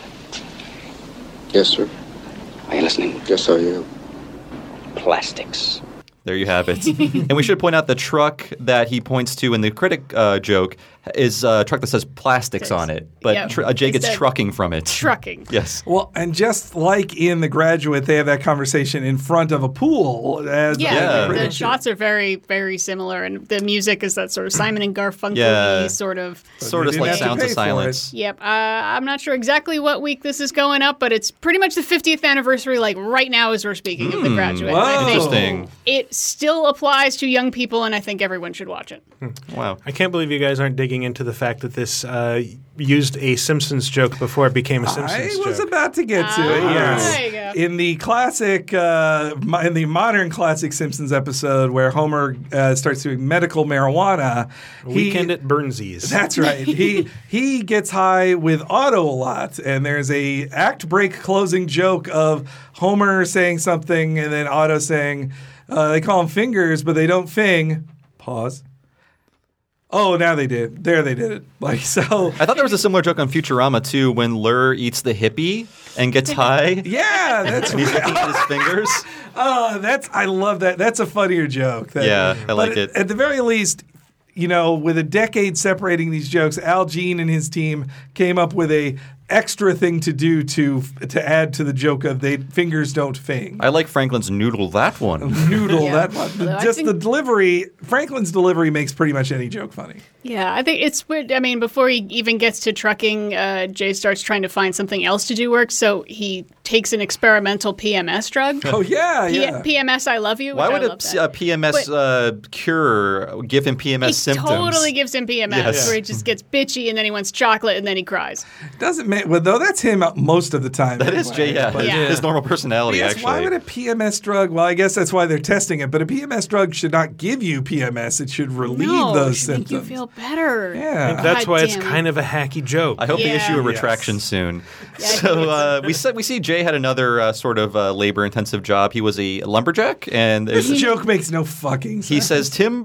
Yes, sir. Are you listening? Yes, I am. Plastics. There you have it. And we should point out the truck that he points to in the critic uh, joke is a truck that says plastics on it. But Yep. tr- uh, Jay gets Instead- trucking from it. Trucking. Yes. Well, and just like in The Graduate, they have that conversation in front of a pool. As Yeah, Yeah. the, the Right. shots are very, very similar, and the music is that sort of Simon and Garfunkel Yeah. sort of. Sort of didn't like have to Sounds pay of for Silence. Yep, uh, I'm not sure exactly what week this is going up, but it's pretty much the fiftieth anniversary, like right now as we're speaking of The Graduate. And I think Interesting. it still applies to young people, and I think everyone should watch it. Wow. I can't believe you guys aren't digging into the fact that this uh, used a Simpsons joke before it became a I Simpsons was joke. about to get to it. Ah, Yes, there you go. in the classic, uh, mo- in the modern classic Simpsons episode where Homer uh, starts doing medical marijuana, he- Weekend at Burnsies. That's right. he he gets high with Otto a lot, and there's a act break closing joke of Homer saying something and then Otto saying, uh, they call them fingers, but they don't fing. Pause. Oh, now they did. There they did it. Like so. I thought there was a similar joke on Futurama too, when Lur eats the hippie and gets high. Yeah, that's and he's looking at his fingers. Oh, that's I love that. That's a funnier joke. That, Yeah, I like but it. At, at the very least, you know, with a decade separating these jokes, Al Jean and his team came up with a extra thing to do to to add to the joke of they fingers don't fing. I like Franklin's noodle that one. Noodle Yeah. that one. Although I Just think- the delivery. Franklin's delivery makes pretty much any joke funny. Yeah, I think it's weird. I mean, before he even gets to trucking, uh, Jay starts trying to find something else to do work, so he takes an experimental P M S drug. Oh, yeah, P- yeah. P M S I love you. Why which would I love a, that. a P M S But- uh, cure give him P M S It symptoms? totally gives him P M S, Yes. where he just gets bitchy and then he wants chocolate and then he cries. Doesn't make well though. That's him most of the time. That is Jay. Yeah, But- his, his normal personality. Yes, actually, why would a P M S drug? Well, I guess that's why they're testing it. But a P M S drug should not give you P M S. It should relieve no, those it should make symptoms. you feel better. Yeah. I think that's God why it's damn it. kind of a hacky joke. I hope they Yeah. issue a Yes. retraction soon. So uh, we said we see Jay had another uh, sort of uh, labor-intensive job. He was a lumberjack, and This there's- joke makes no fucking sense. he says Tim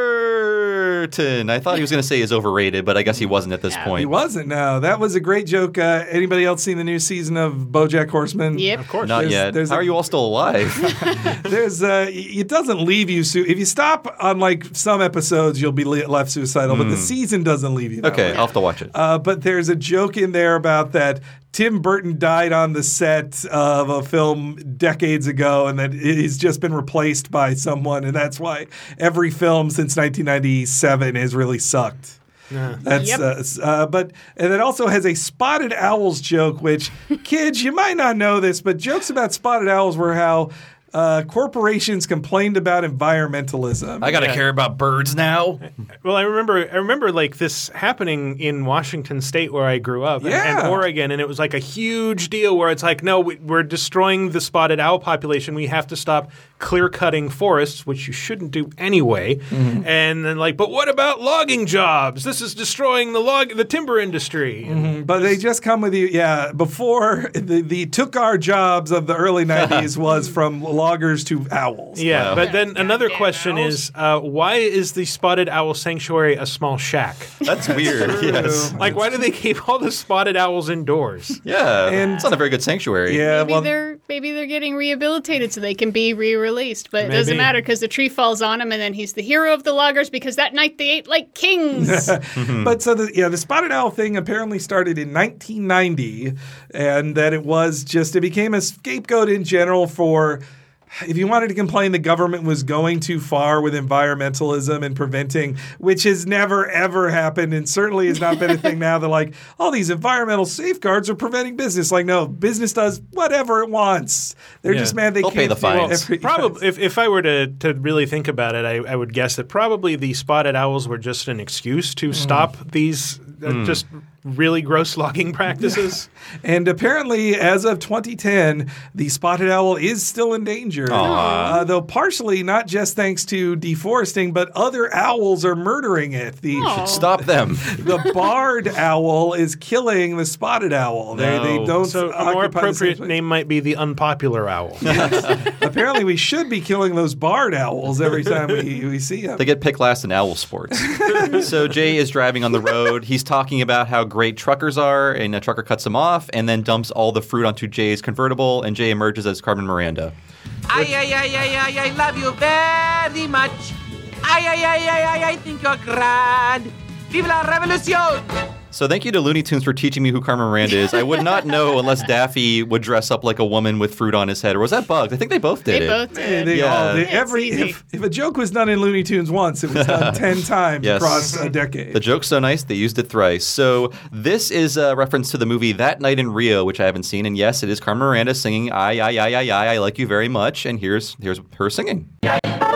Burton. I thought he was going to say is overrated, but I guess he wasn't at this He point. wasn't. No, that was a great joke. Uh, anybody else seen the new season of BoJack Horseman? Yep. Of course. Not There's- yet. there's How a- are you all still alive? There's uh, it doesn't leave you. Su- if you stop on like some episodes, you'll be le- left suicidal. But the season doesn't leave you. That okay, way. I'll have to watch it. Uh, but there's a joke in there about that Tim Burton died on the set of a film decades ago, and that he's just been replaced by someone, and that's why every film since nineteen ninety-seven has really sucked. That's Yep. uh, s- uh, but and it also has a spotted owls joke, which kids you might not know this, but jokes about spotted owls were how uh, corporations complained about environmentalism. I got to Yeah. care about birds now. Well, I remember, I remember like this happening in Washington State where I grew up, and, Yeah. and Oregon, and it was like a huge deal where it's like, no, we, we're destroying the spotted owl population. We have to stop clear cutting forests, which you shouldn't do anyway. Mm-hmm. And then like, but what about logging jobs? This is destroying the log, the timber industry. Mhm, But they just come with you, yeah. Before the, the took our jobs of the early nineties was from loggers to owls. Yeah, Wow. but then another damn question owls. is, uh, why is the spotted owl sanctuary a small shack? That's weird. Yes. Like, why do they keep all the spotted owls indoors? Yeah, And- it's not a very good sanctuary. Yeah, Maybe well, they're maybe they're getting rehabilitated so they can be re-released, but it doesn't Maybe. matter because the tree falls on him, and then he's the hero of the loggers because that night they ate like kings. but so the yeah, the spotted owl thing apparently started in nineteen ninety, and that it was just it became a scapegoat in general for. If you wanted to complain the government was going too far with environmentalism and preventing, which has never ever happened and certainly has not been a thing now, they're like, all these environmental safeguards are preventing business. Like, no, business does whatever it wants. They're Yeah. just mad they They'll can't pay the do fines. every- Probably, if, if I were to, to really think about it, I, I would guess that probably the spotted owls were just an excuse to stop these uh, just really gross logging practices. And apparently, as of twenty ten, the spotted owl is still in danger. Uh, though partially not just thanks to deforesting, but other owls are murdering it. The Aw. Stop them. the barred owl is killing the spotted owl. They, they No. don't So a more occupy the same appropriate place. name might be the unpopular owl. Apparently, we should be killing those barred owls every time we, we see them. They get picked last in owl sports. So Jay is driving on the road. He's talking about how great truckers are, and a trucker cuts him off and then dumps all the fruit onto Jay's convertible, and Jay emerges as Carmen Miranda. Ay, ay, ay, ay, ay, I love you very much. Ay, ay, ay, ay, ay, I think you're grand. Vive la revolution! So thank you to Looney Tunes for teaching me who Carmen Miranda is. I would not know unless Daffy would dress up like a woman with fruit on his head. Or was that Bugs? I think they both did They it. both They, did. they Yeah. all, they, It's every easy. if, if a joke was done in Looney Tunes once, it was done ten times Yes. across a decade. The joke's so nice, they used it thrice. So this is a reference to the movie That Night in Rio, which I haven't seen. And yes, it is Carmen Miranda singing I, I, I, I, I, I like you very much. And here's here's her singing. I,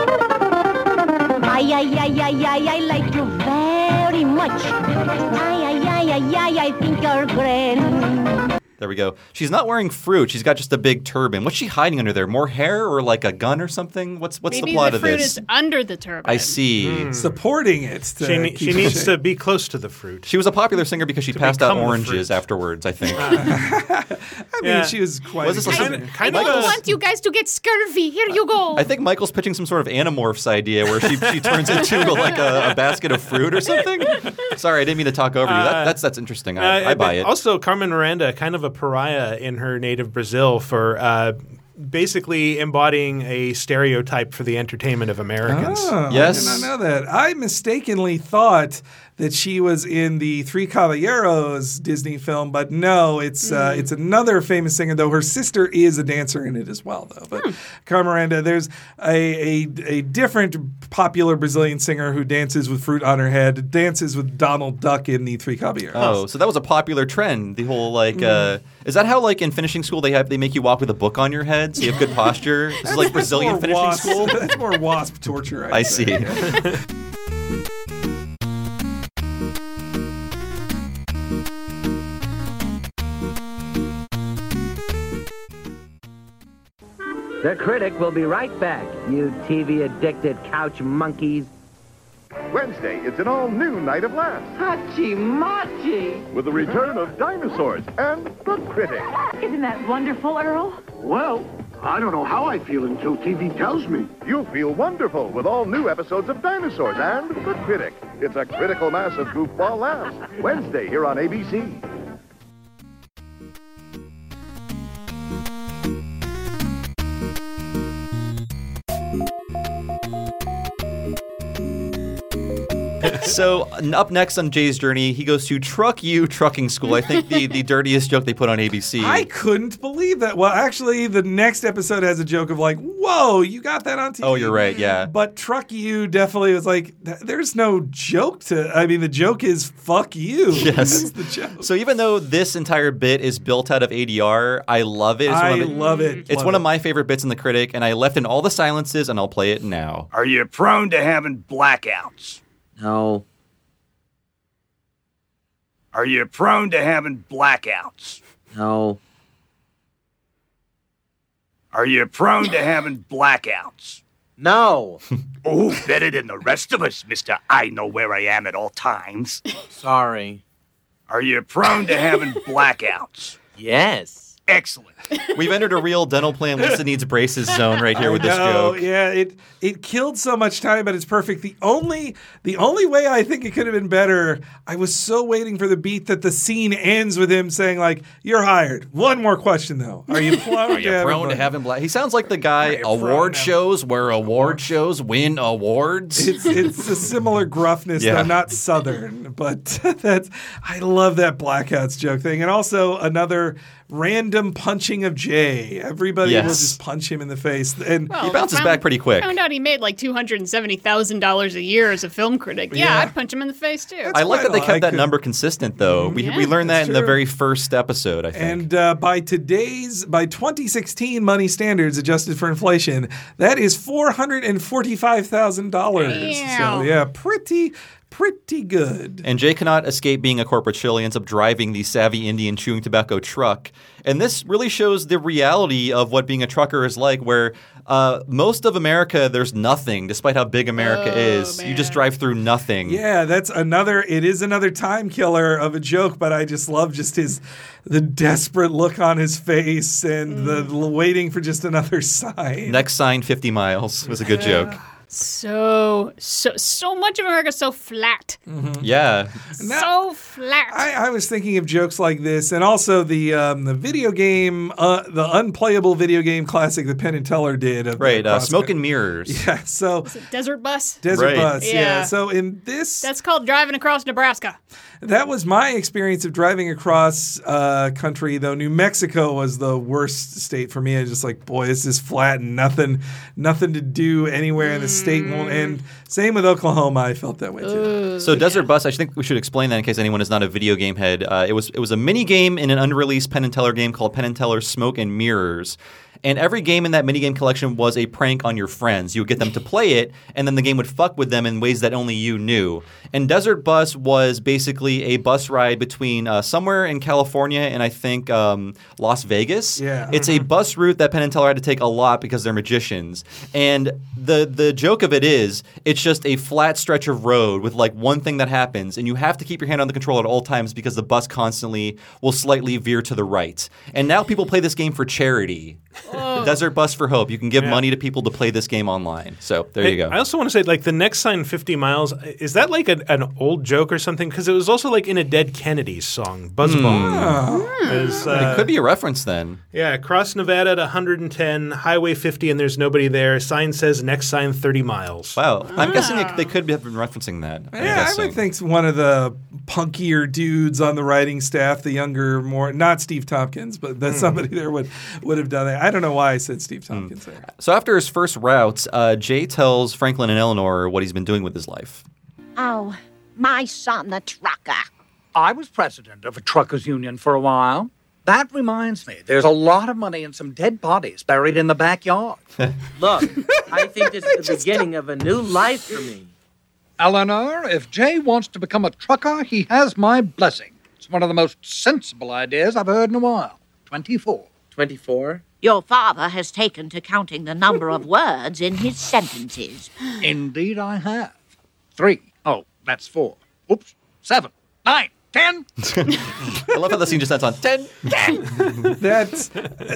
I, I, I, I, I like you very much. I, I, I, I, I, I think you're grand. There we go. She's not wearing fruit. She's got just a big turban. What's she hiding under there? More hair or like a gun or something? What's what's Maybe the plot the of fruit this? is under the turban. I see. Supporting it. To She, ne- keep she it needs shape. to be close to the fruit. She was a popular singer because she passed out become the oranges fruit. afterwards, I think. I mean, Yeah. she was quite. Was this a- like Kind some- of, kind I of don't a, want you guys to get scurvy. Here you go. I think Michael's pitching some sort of Animorphs idea where she, she turns into like a, a basket of fruit or something. Sorry, I didn't mean to talk over you. That, that's that's interesting. I, Uh, I buy but it. Also, Carmen Miranda, kind of a pariah in her native Brazil for uh, basically embodying a stereotype for the entertainment of Americans. Oh, Yes. I did not know that. I mistakenly thought that she was in the Three Caballeros Disney film, but no, it's uh, it's another famous singer, though her sister is a dancer in it as well, though. But Carmen Miranda, there's a, a, a different popular Brazilian singer who dances with fruit on her head, dances with Donald Duck in the Three Caballeros. Oh, so that was a popular trend. The whole like, uh, is that how like in finishing school they have they make you walk with a book on your head so you have good posture? This is like Brazilian More finishing wasp- school. That's more wasp torture. I'd I say. see. The Critic will be right back, you T V-addicted couch monkeys. Wednesday, it's an all-new night of laughs. Hachi-machi. With the return of dinosaurs and The Critic. Isn't that wonderful, Earl? Well, I don't know how I feel until T V tells me. You'll feel wonderful with all new episodes of Dinosaurs and The Critic. It's a critical mass of goofball laughs. Wednesday here on A B C. So up next on Jay's journey, he goes to Truck U Trucking School. I think the, the dirtiest joke they put on A B C. I couldn't believe that. Well, actually, the next episode has a joke of like, whoa, you got that on T V. Oh, you're right, yeah. But Truck U definitely was like, th- there's no joke to, I mean, the joke is fuck you. Yes. That's the joke. So even though this entire bit is built out of A D R, I love it. It's I one of the, love it. It's Love one it. of my favorite bits in The Critic, and I left in all the silences, and I'll play it now. Are you prone to having blackouts? No. Are you prone to having blackouts? No. Are you prone to having blackouts? No. Oh, better than the rest of us, Mister I know where I am at all times. Sorry. Are you prone to having blackouts? Yes. Excellent. We've entered a real dental plan Lisa needs braces zone right here with this No, joke. yeah, it it killed so much time, but it's perfect. The only the only way I think it could have been better, I was so waiting for the beat that the scene ends with him saying like, "You're hired." One more question though: Are you prone, Are you to, prone to having black? He sounds like the guy award shows where award shows win awards. It's it's a similar gruffness, Yeah. though not southern. But that's I love that blackouts joke thing, and also another random punching of Jay. Everybody will Yes. just punch him in the face, and Well, He bounces found- back pretty quick. Found out he made like two hundred seventy thousand dollars a year as a film critic. Yeah, Yeah. I'd punch him in the face too. I like that they I kept that could- number consistent, though. We, Yeah, we learned that that's in the true. very first episode, I think. And uh, by today's, by twenty sixteen money standards adjusted for inflation, that is four hundred and forty-five thousand dollars. So Damn. yeah, pretty, pretty good. And Jay cannot escape being a corporate shill. He ends up driving the savvy Indian chewing tobacco truck. And this really shows the reality of what being a trucker is like, where uh, most of America, there's nothing, despite how big America Oh, is. You just drive through nothing. Yeah, that's another. It is another time killer of a joke, but I just love just his the desperate look on his face and the l- waiting for just another sign. Next sign, fifty miles was a good joke. So so so much of America's so flat. Yeah. So flat. I, I was thinking of jokes like this, and also the um, the video game, uh, the unplayable video game classic that Penn and Teller did. Of Right, uh, Crosscut. Smoke and Mirrors. Yeah, so Is it Desert Bus? Desert Right. Bus. Yeah. Yeah. So in this, That's called driving across Nebraska. that was my experience of driving across uh, country. Though New Mexico was the worst state for me. I was just like, boy, this is flat and nothing, nothing to do anywhere in the state won't end. Same with Oklahoma. I felt that way too. So Desert Bus, I think we should explain that in case anyone is not a video game head. Uh, it was it was a mini game in an unreleased Penn and Teller game called Penn and Teller Smoke and Mirrors. And every game in that minigame collection was a prank on your friends. You would get them to play it, and then the game would fuck with them in ways that only you knew. And Desert Bus was basically a bus ride between uh, somewhere in California and I think um, Las Vegas. Yeah. It's a bus route that Penn and Teller had to take a lot because they're magicians. And the the joke of it is, it's just a flat stretch of road with like one thing that happens, and you have to keep your hand on the control at all times because the bus constantly will slightly veer to the right. And now people play this game for charity. Desert Bus for Hope. You can give Yeah. money to people to play this game online. So there Hey, you go. I also want to say, like, the next sign, fifty miles, is that like a, an old joke or something? Because it was also like in a Dead Kennedys song, Buzzball. Is, uh, it could be a reference then. Yeah, cross Nevada at one hundred ten, Highway fifty, and there's nobody there. Sign says next sign thirty miles. Wow. I'm guessing they, they could have been referencing that. I'm Yeah, I guessing. would think one of the punkier dudes on the writing staff, the younger, more not Steve Tompkins, but that somebody there would would have done that. I don't know why I said Steve Tompkins there. So after his first route, uh, Jay tells Franklin and Eleanor what he's been doing with his life. Oh, my son, the trucker. I was president of a truckers' union for a while. That reminds me, there's a lot of money and some dead bodies buried in the backyard. Look, I think this is the beginning of a new life for me. Eleanor, if Jay wants to become a trucker, he has my blessing. It's one of the most sensible ideas I've heard in a while. twenty-four. twenty-four? Your father has taken to counting the number of words in his sentences. Indeed I have. Three. Oh, that's four. Oops. Seven. Nine. Ten. I love how the scene just ends on ten. That's,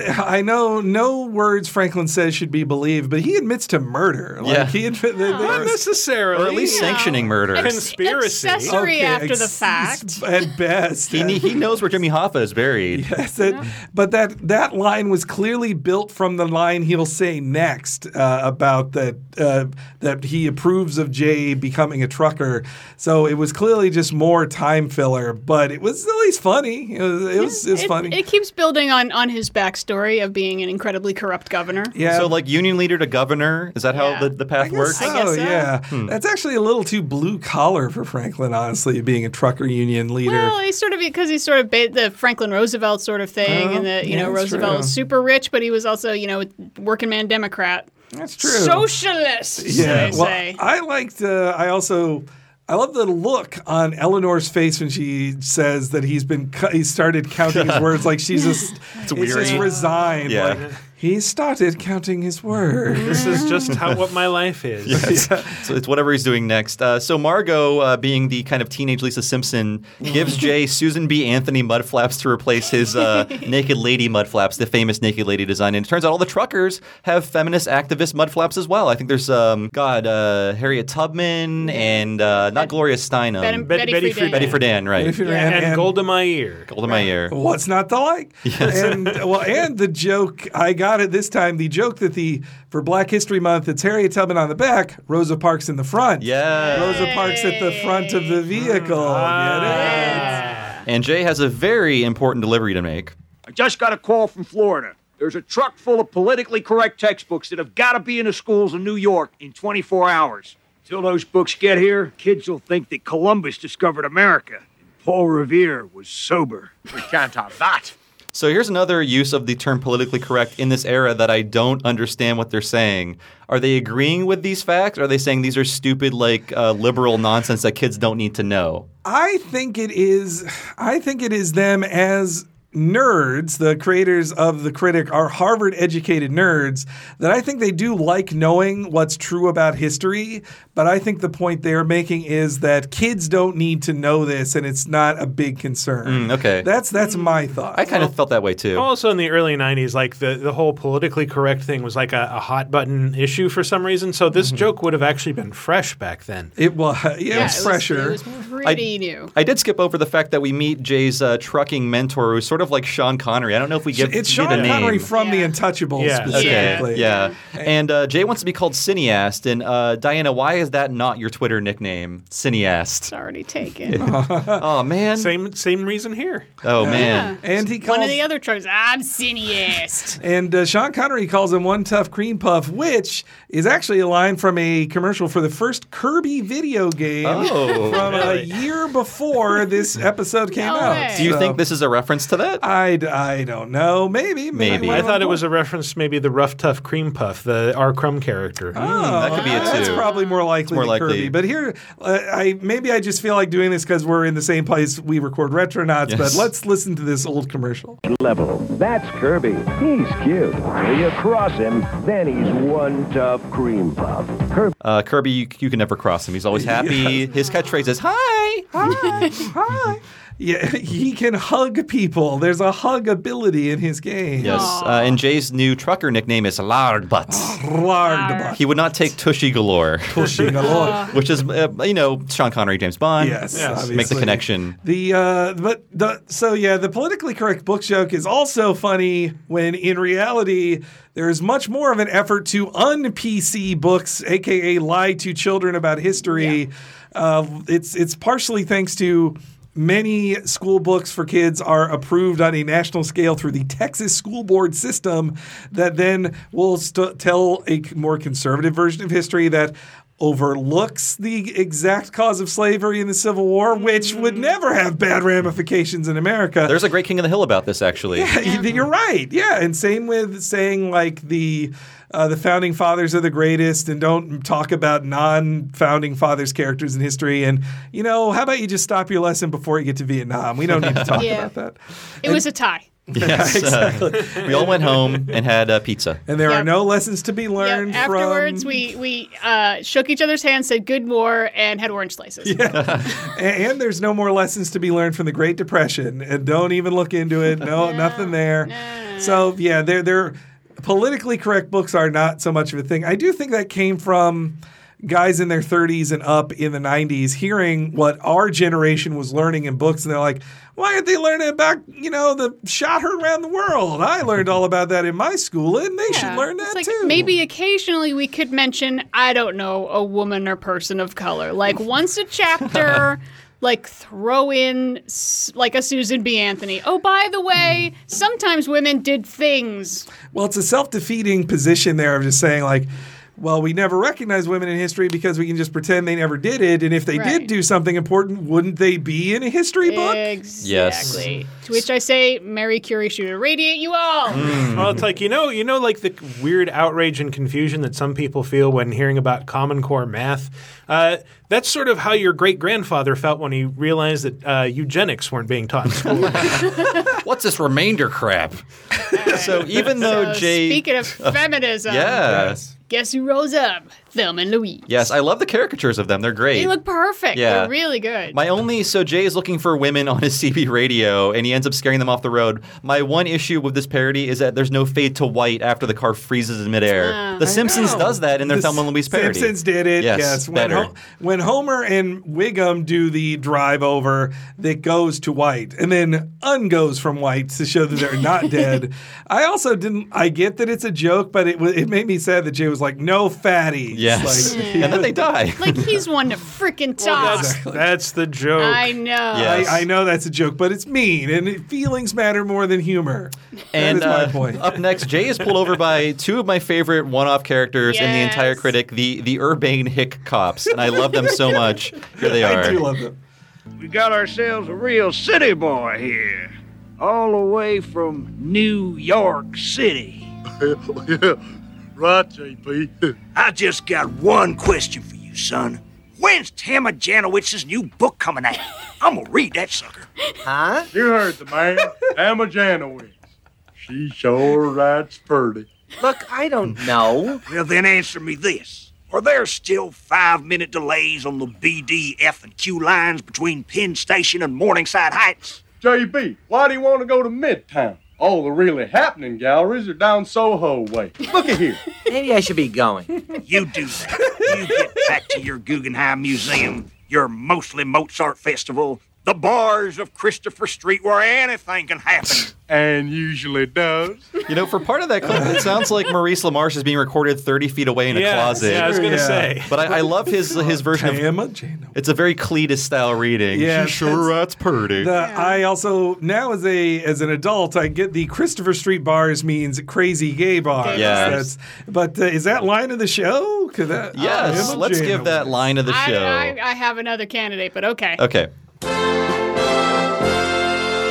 I know no words Franklin says should be believed, but he admits to murder. Like Yeah. he admit, they, Not necessarily. Or at least sanctioning murder. Conspiracy. Accessory Okay, after the ex- fact. at best. He, he knows where Jimmy Hoffa is buried. Yes, it, but that that line was clearly built from the line he'll say next uh, about that uh, that he approves of Jay becoming a trucker. So it was clearly just more time filler, but it was at least funny. It was it was, it was it, funny. It keeps building on, on his backstory of being an incredibly corrupt governor. Yeah. So like union leader to governor, is that how Yeah. the, the path I guess works? so, I guess so. yeah. Hmm. That's actually a little too blue collar for Franklin, honestly, being a trucker union leader. Well, he's sort of because he's sort of ba- the Franklin Roosevelt sort of thing, Oh, and the you yeah, know that's Roosevelt true. was super rich, but he was also you know a working man Democrat. That's true. Socialist, Yeah, they well, say. I liked. Uh, I also. I love the look on Eleanor's face when she says that he's been cu- he started counting his words like she's just It's it's just weary. resigned. Yeah. Like, he started counting his words. This is just how what my life is. Yes. So it's whatever he's doing next. Uh, so Margot, uh, being the kind of teenage Lisa Simpson, gives Jay Susan B. Anthony mudflaps to replace his uh, Naked Lady mudflaps, the famous Naked Lady design. And it turns out all the truckers have feminist activist mudflaps as well. I think there's, um, God, uh, Harriet Tubman and uh, not Gloria Steinem. Betty- Betty, Betty Friedan. Friedan. Betty Friedan, right. Betty Friedan. And, And- and- Golda Meir. Golda Meir. What's not to like? And well, and the joke I got it this time. The joke that the for Black History Month, it's Harriet Tubman on the back, Rosa Parks in the front. Yeah. Rosa Parks at the front of the vehicle. Get it? And Jay has a very important delivery to make. I just got a call from Florida. There's a truck full of politically correct textbooks that have got to be in the schools in New York in twenty-four hours. Till those books get here, kids will think that Columbus discovered America and Paul Revere was sober. We can't have that. So here's another use of the term politically correct in this era that I don't understand what they're saying. Are they agreeing with these facts? Or are they saying these are stupid, like, uh, liberal nonsense that kids don't need to know? I think it is. I think it is them as nerds. The creators of The Critic are Harvard-educated nerds that I think they do like knowing what's true about history. But I think the point they're making is that kids don't need to know this, and it's not a big concern. Mm, okay. That's that's my thought. I kind of felt that way too. Also in the early nineties, like the, the whole politically correct thing was like a, a hot button issue for some reason. So this joke would have actually been fresh back then. It was, yeah, it Yeah, was fresher. It was, it was pretty new. I did skip over the fact that we meet Jay's uh, trucking mentor, who's sort of like Sean Connery. I don't know if we get it's get Sean a name. Connery from The Untouchables Yeah. specifically. Yeah, and uh, Jay wants to be called Cineast. And uh, Diana, why is that not your Twitter nickname, Cineast? It's already taken. Oh man. Same same reason here. Oh man. And he calls One of the other trucks, I'm cineast. And uh, Sean Connery calls him One Tough Cream Puff, which is actually a line from a commercial for the first Kirby video game Oh, from really? a year before this episode came No out. way. Do you So, think this is a reference to that? I, I don't know. Maybe. Maybe. I thought it was a reference to maybe the Rough Tough Cream Puff, the R. Crumb character. Oh, that could be it That's too. probably more likely more than likely. Kirby. But here, uh, I maybe I just feel like doing this because we're in the same place we record Retronauts. Yes. But let's listen to this old commercial. Level. That's Kirby. He's cute. When you cross him, then he's one tough cream puff. Kirby. Uh, Kirby, you, you can never cross him. He's always happy. His catchphrase is "Hi." Hi. Hi. Yeah, he can hug people. There's a hug ability in his game. Yes, uh, and Jay's new trucker nickname is Lard Butts. Lard Butts. He would not take Tushy Galore. Tushy Galore. Which is, uh, you know, Sean Connery, James Bond. Yes, yes. Make the connection. The uh, but the so yeah, the politically correct book joke is also funny when in reality there is much more of an effort to un-P C books, aka lie to children about history. Yeah. Uh, it's it's partially thanks to many school books for kids are approved on a national scale through the Texas School Board system that then will st- tell a more conservative version of history that overlooks the exact cause of slavery in the Civil War, which would never have bad ramifications in America. There's a great King of the Hill about this, actually. Yeah, yeah. You're right. Yeah, and same with saying like the uh, the founding fathers are the greatest, and don't talk about non-founding fathers characters in history. And you know, how about you just stop your lesson before you get to Vietnam? We don't need to talk yeah. about that. It and, was a tie. Yes, exactly. Uh, we all went home and had uh, pizza. And there yep. are no lessons to be learned yep. Afterwards, from... we, we uh, shook each other's hands, said good more, and had orange slices. Yeah. and, and there's no more lessons to be learned from the Great Depression. And don't even look into it. No, no nothing there. No. So, yeah, they're, they're politically correct books are not so much of a thing. I do think that came from guys in their thirties and up in the nineties hearing what our generation was learning in books, and they're like, why aren't they learning about, you know, the shot heard around the world? I learned all about that in my school, and they yeah. should learn that like too. Maybe occasionally we could mention, I don't know, a woman or person of color. Like once a chapter, like throw in like a Susan B. Anthony. Oh, by the way, sometimes women did things. Well, it's a self-defeating position there of just saying like, well, we never recognize women in history because we can just pretend they never did it. And if they right. did do something important, wouldn't they be in a history book? Exactly. Yes. To which I say, Mary Curie should irradiate you all. Mm. Well, it's like, you know, you know, like the weird outrage and confusion that some people feel when hearing about Common Core math. Uh, that's sort of how your great-grandfather felt when he realized that uh, eugenics weren't being taught in school. What's this remainder crap? Right. So even though so Jay... Speaking of feminism. Yeah. Yes. Guess who rose up? Thelma and Louise. Yes, I love the caricatures of them. They're great. They look perfect. Yeah. They're really good. My only, so Jay is looking for women on his C B radio, and he ends up scaring them off the road. My one issue with this parody is that there's no fade to white after the car freezes in midair. Uh, the Simpsons does that in their the Thelma and Louise parody. Simpsons did it. Yes, yes. When, better. Ho- when Homer and Wiggum do the drive over that goes to white and then ungoes from white to show that they're not dead. I also didn't, I get that it's a joke, but it it made me sad that Jay was like, no fatty. Yes. Like, and then they die. Like he's one to freaking talk. Well, that's, that's the joke. I know. Yes. I, I know that's a joke, but it's mean, and feelings matter more than humor. And that is my uh, point. Up next, Jay is pulled over by two of my favorite one-off characters in the Yes. entire critic, the the Urbane Hick cops, and I love them so much. Here they are. I do love them. We got ourselves a real city boy here, all the way from New York City. Yeah, right, J P. I just got one question for you, son. When's Tama Janowitz's new book coming out? I'm gonna read that sucker. Huh? You heard the man, Emma Janowitz. She sure writes pretty. Look, I don't know. Well, then answer me this. Are there still five-minute delays on the B, D, F, and Q lines between Penn Station and Morningside Heights? J B, why do you want to go to Midtown? All the really happening galleries are down Soho way. Look at here. Maybe I should be going. You do that. You get back to your Guggenheim Museum, your mostly Mozart Festival, the bars of Christopher Street where anything can happen. And usually does. You know, for part of that clip, it sounds like Maurice LaMarche is being recorded thirty feet away in a yeah, closet. Yeah, I was going to Yeah. say. But I, I love his his version Tama of. Janowitz. It's a very Cletus style reading. Yeah, She sure writes pretty. The, I also now as a as an adult I get the Christopher Street bars means crazy gay bars. Yes. That's, but uh, is that line of the show? Could that, Yes, Emma let's give that Janowitz. line of the I, show. I, I have another candidate, but okay. Okay.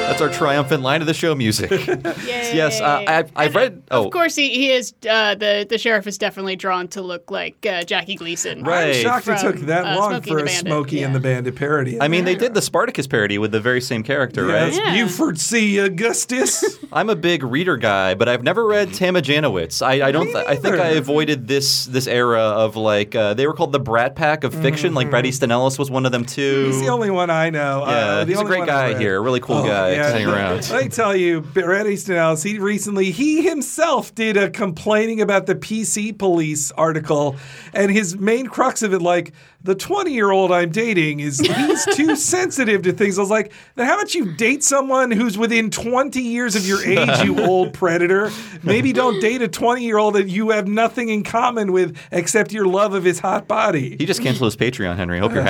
That's our triumphant line of the show music. Yes, uh, I've, I've read. Oh, Of course, he, he is. Uh, the the sheriff is definitely drawn to look like uh, Jackie Gleason. Right. I'm shocked it from, took that uh, long Smokey for and a the Bandit. Smokey and the Bandit parody. in I mean, they there. did the Spartacus parody with the very same character, right? Yes, Buford C. Augustus. I'm a big reader guy, but I've never read Tama Janowitz. I, I don't. Th- I think I avoided this this era of like uh, they were called the Brat Pack of fiction. Like Bret Easton Ellis was one of them too. He's the only one I know. Yeah, uh, the he's a only great one I guy read. here. A really cool Oh, guy yeah. to hang around. Let me tell you, Bret Easton Ellis, he recently, he himself did a complaining about the P C police article, and his main crux of it, like, the twenty-year-old I'm dating is he's too sensitive to things. I was like, then how about you date someone who's within twenty years of your age, you old predator? Maybe don't date a twenty-year-old that you have nothing in common with except your love of his hot body. He just canceled his Patreon, Henry. Hope you're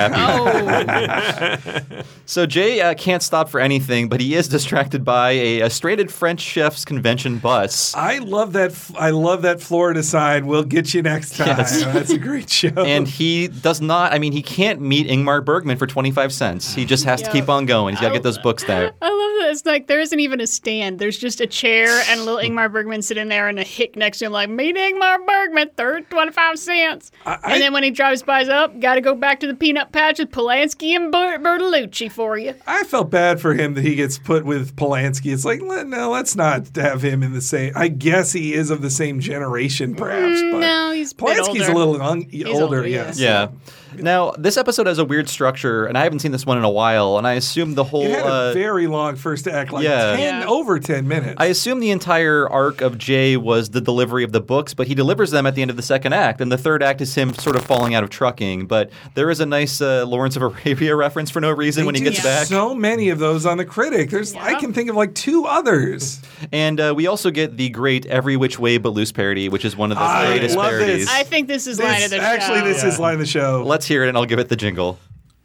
happy. So Jay uh, can't stop for anything, but he is distracted by a, a stranded French chef's convention bus. I love that. I love that Florida sign. We'll get you next time. Yes. That's a great show. And he does not, I mean, he can't meet Ingmar Bergman for twenty-five cents. He just has to keep on going. He's got to get those books there. I love that. It's like there isn't even a stand. There's just a chair and a little Ingmar Bergman sitting there and a hick next to him like, meet Ingmar Bergman, third twenty-five cents. I, and then when he drives by up, got to go back to the peanut patch with Polanski and Ber- Bertolucci for you. I felt bad for him that he gets put with Polanski. It's like, let- no, let's not have him in the same. I guess he is of the same generation, perhaps. Mm, but no, he's a bit Polanski's older. a little un- older, older, yes. Yeah. Now, this episode has a weird structure, and I haven't seen this one in a while, and I assume the whole... It had a uh, very long first act, like yeah. ten, Yeah. over ten minutes. I assume the entire arc of Jay was the delivery of the books, but he delivers them at the end of the second act, and the third act is him sort of falling out of trucking. But there is a nice uh, Lawrence of Arabia reference for no reason They when he do gets back. so many of those on the Critic. There's, I can think of like two others. And uh, we also get the great Every Which Way But Loose parody, which is one of the I greatest love parodies. this. I think this is This- line of the actually, show. this is line of the show. Let's hear it, and I'll give it the jingle.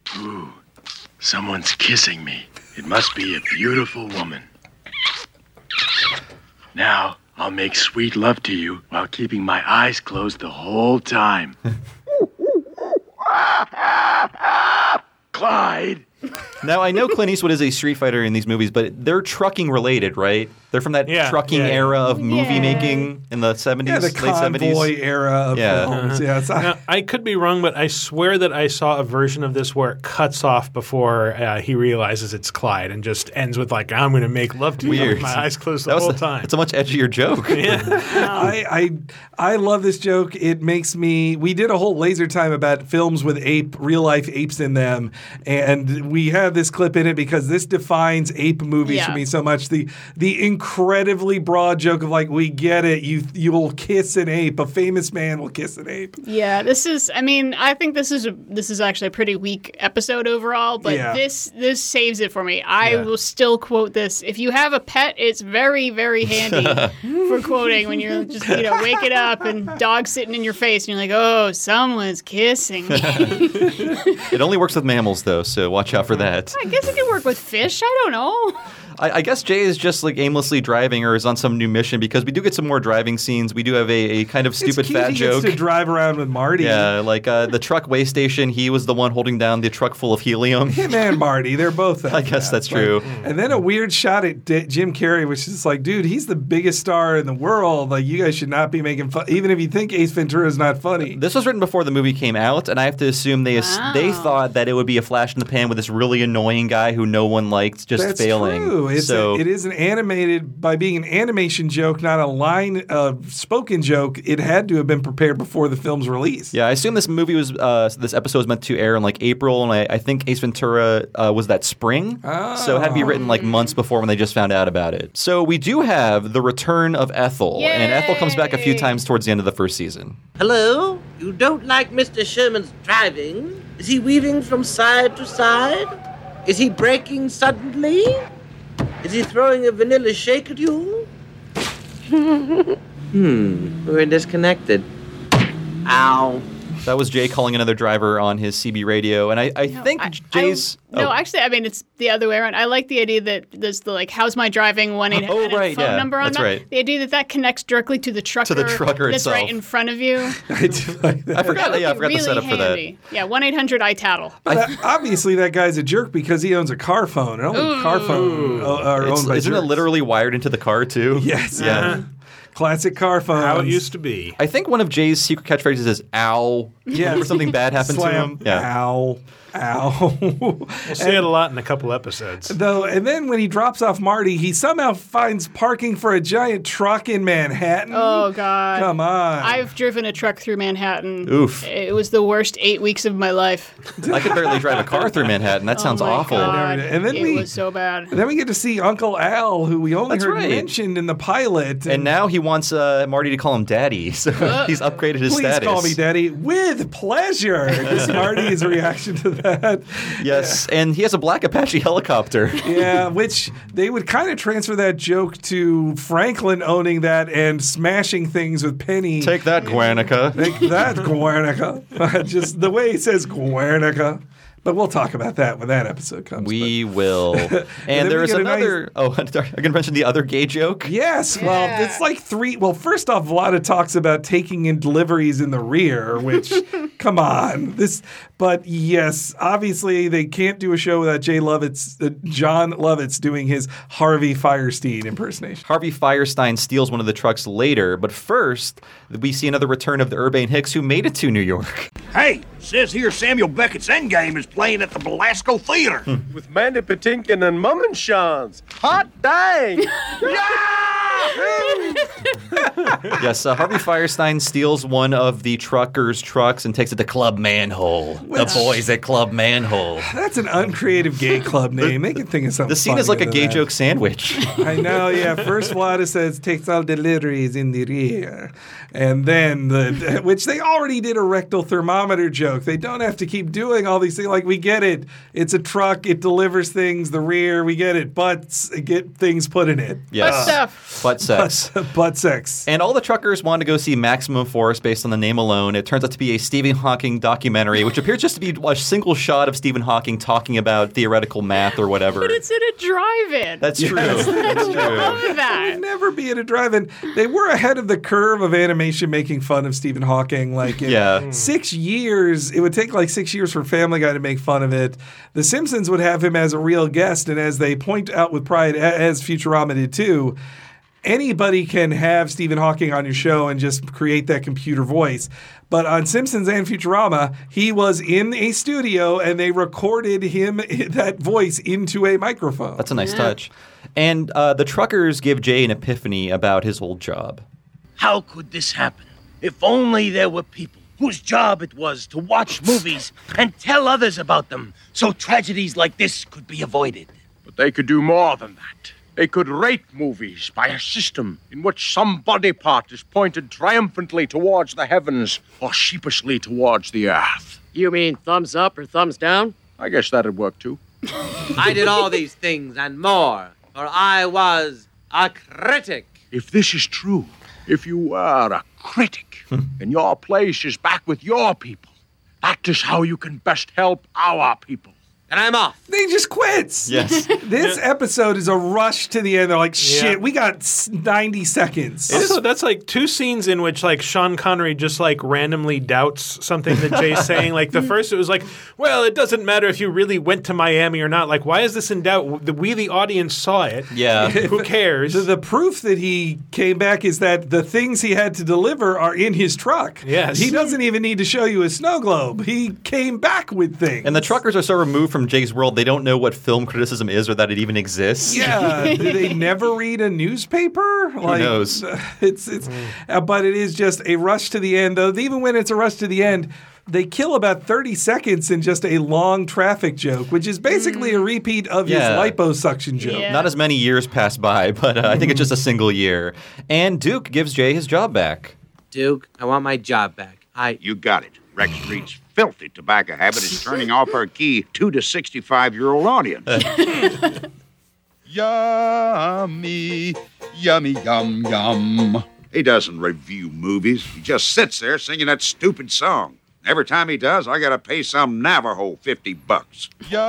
Someone's kissing me. It must be a beautiful woman. Now, I'll make sweet love to you while keeping my eyes closed the whole time. Clyde! Now, I know Clint Eastwood is a street fighter in these movies, but they're trucking related, right? They're from that Yeah, trucking yeah, yeah. era of movie Yeah. making in the seventies, Yeah, the late seventies. convoy era of Yeah. films. Yeah, it's, Now, I could be wrong, but I swear that I saw a version of this where it cuts off before uh, he realizes it's Clyde and just ends with like, "I'm going to make love to you Weird. with my eyes closed the That was whole a- time." It's a much edgier joke. I, I I love this joke. It makes me. We did a whole laser time about films with ape, real life apes in them, and we have this clip in it because this defines ape movies Yeah. for me so much. The the incredibly broad joke of like, we get it. You you will kiss an ape. A famous man will kiss an ape. Yeah, this is. I mean, I think this is a this is actually a pretty weak episode overall, but Yeah. this this saves it for me. I Yeah. will still quote this. If you have a pet, it's very very handy for quoting when you're just you know waking up and dog sitting in your face and you're like, oh, someone's kissing me. It only works with mammals, though, so watch out for that. I guess it could work with fish. I don't know. I, I guess Jay is just like aimlessly driving or is on some new mission because we do get some more driving scenes. We do have a, a kind of stupid it's cute fat he joke. Gets to drive around with Marty. Yeah, like uh, the truck way station, he was the one holding down the truck full of helium. Him and Marty, they're both. I guess that's true. And then a weird shot at D- Jim Carrey, which is like, dude, he's the biggest star in the world. Like, you guys should not be making fun, even if you think Ace Ventura is not funny. This was written before the movie came out, and I have to assume they they thought that it would be a flash in the pan with this really annoying guy who no one liked just That's failing. true. It's so a, it is an animated, by being an animation joke, not a line uh, spoken joke. It had to have been prepared before the film's release. yeah, I assume this movie was uh, this episode was meant to air in like April, and I, I think Ace Ventura uh, was that spring, so it had to be written like months before when they just found out about it. So we do have the return of Ethel, and Ethel comes back a few times towards the end of the first season. Hello? You don't like Mister Sherman's driving? Is he weaving from side to side? Is he braking suddenly? Is he throwing a vanilla shake at you? Hmm, we're disconnected. Ow. That was Jay calling another driver on his C B radio, and I, I No, think I- Jay's. I, no, oh. actually, I mean it's the other way around. I like the idea that there's the like, "How's my driving?" one eight hundred Oh, right, phone yeah, number on that's that. right. The idea that that connects directly to the trucker, the trucker that's itself. right in front of you. I do like that. I forgot. That Yeah, I would forgot be the really setup for that. handy. Yeah, one eight hundred I tattle. But that- obviously, that guy's a jerk because he owns a car phone. And only car phone uh, are It's- owned by isn't it jerks. literally wired into the car too? Yes. Yeah. Uh-huh. Classic car phones. How it used to be. I think one of Jay's secret catchphrases is "ow" Yeah. whenever something bad happened Slam. to him. Yeah. Ow. Ow. We'll see it a lot in a couple episodes. Though, and then when he drops off Marty, he somehow finds parking for a giant truck in Manhattan. Oh God! Come on. I've driven a truck through Manhattan. Oof. It was the worst eight weeks of my life. I could barely drive a car through Manhattan. That sounds oh my awful. God. And then it we- was so bad. And then we get to see Uncle Al, who we only That's heard right. mentioned in the pilot. And now he wants uh, Marty to call him Daddy, so he's upgraded his Please status. call me Daddy with pleasure. This Marty's reaction to that. Yes, and he has a black Apache helicopter. Yeah, which they would kind of transfer that joke to Franklin owning that and smashing things with Penny. Take that, Guernica. Take that, Guernica. Just the way he says Guernica. But we'll talk about that when that episode comes. We will. then And we there is get a nice- another. Oh, I'm going to mention the other gay joke. Yes, well, it's like three. Well, first off, Vlada talks about taking in deliveries in the rear, which, come on, this. But yes, obviously they can't do a show without Jay Lovitz, uh, John Lovitz doing his Harvey Firestein impersonation. Harvey Firestein steals one of the trucks later, but first we see another return of the Urbane Hicks who made it to New York. Hey, says here Samuel Beckett's Endgame is playing at the Belasco Theater. With Mandy Patinkin and Mummenschans. Hot dang! Yes, uh, Harvey Firestein steals one of the trucker's trucks and takes it to Club Manhole. The boys at Club Manhole. That's an uncreative gay club name. They can think of something. The scene is like a funnier gay than that. joke sandwich. I know, yeah. First, Vlada says takes all deliveries in the rear, and then the which they already did a rectal thermometer joke. They don't have to keep doing all these things. Like we get it. It's a truck. It delivers things. The rear. We get it. Butts get things put in it. Yes. Butt stuff. Butt sex. Butt, butt sex. And all the truckers wanted to go see Maximum Force based on the name alone. It turns out to be a Stephen Hawking documentary, which appears just to be a single shot of Stephen Hawking talking about theoretical math or whatever. But it's in a drive-in. That's true. Yes. That's true. I love that. Would never be at a drive-in. They were ahead of the curve of animation making fun of Stephen Hawking. Like in Yeah. six years, it would take like six years for Family Guy to make fun of it. The Simpsons would have him as a real guest, and as they point out with pride, a- as Futurama did too, anybody can have Stephen Hawking on your show and just create that computer voice. But on Simpsons and Futurama, he was in a studio and they recorded him, that voice, into a microphone. That's a nice touch. And uh, the truckers give Jay an epiphany about his old job. How could this happen? If only there were people whose job it was to watch movies and tell others about them, so tragedies like this could be avoided. But they could do more than that. They could rate movies by a system in which some body part is pointed triumphantly towards the heavens or sheepishly towards the earth. You mean thumbs up or thumbs down? I guess that'd work too. I did all these things and more, for I was a critic. If this is true, if you were a critic, then your place is back with your people. That is how you can best help our people. And I'm off. They just quits. Yes. This episode is a rush to the end. They're like, shit, Yeah. we got s- ninety seconds. Also, that's like two scenes in which like Sean Connery just like randomly doubts something that Jay's saying. Like the first, it was like, well, it doesn't matter if you really went to Miami or not. Like, why is this in doubt? The- We, the audience, saw it. Yeah. Who cares? The, the proof that he came back is that the things he had to deliver are in his truck. Yes. He doesn't even need to show you a snow globe. He came back with things. And the truckers are so removed from Jay's world, they don't know what film criticism is or that it even exists. Yeah, do they never read a newspaper? Who knows? It's it's, uh, but it is just a rush to the end. Though even when it's a rush to the end, they kill about thirty seconds in just a long traffic joke, which is basically a repeat of Yeah. his liposuction joke. Yeah. Not as many years pass by, but uh, I think it's just a single year. And Duke gives Jay his job back. Duke, I want my job back. I. You got it. Rex Street's filthy tobacco habit is turning off our key two to sixty-five-year-old audience. Yummy, yummy, yum, yum. He doesn't review movies. He just sits there singing that stupid song. Every time he does, I gotta pay some Navajo fifty bucks.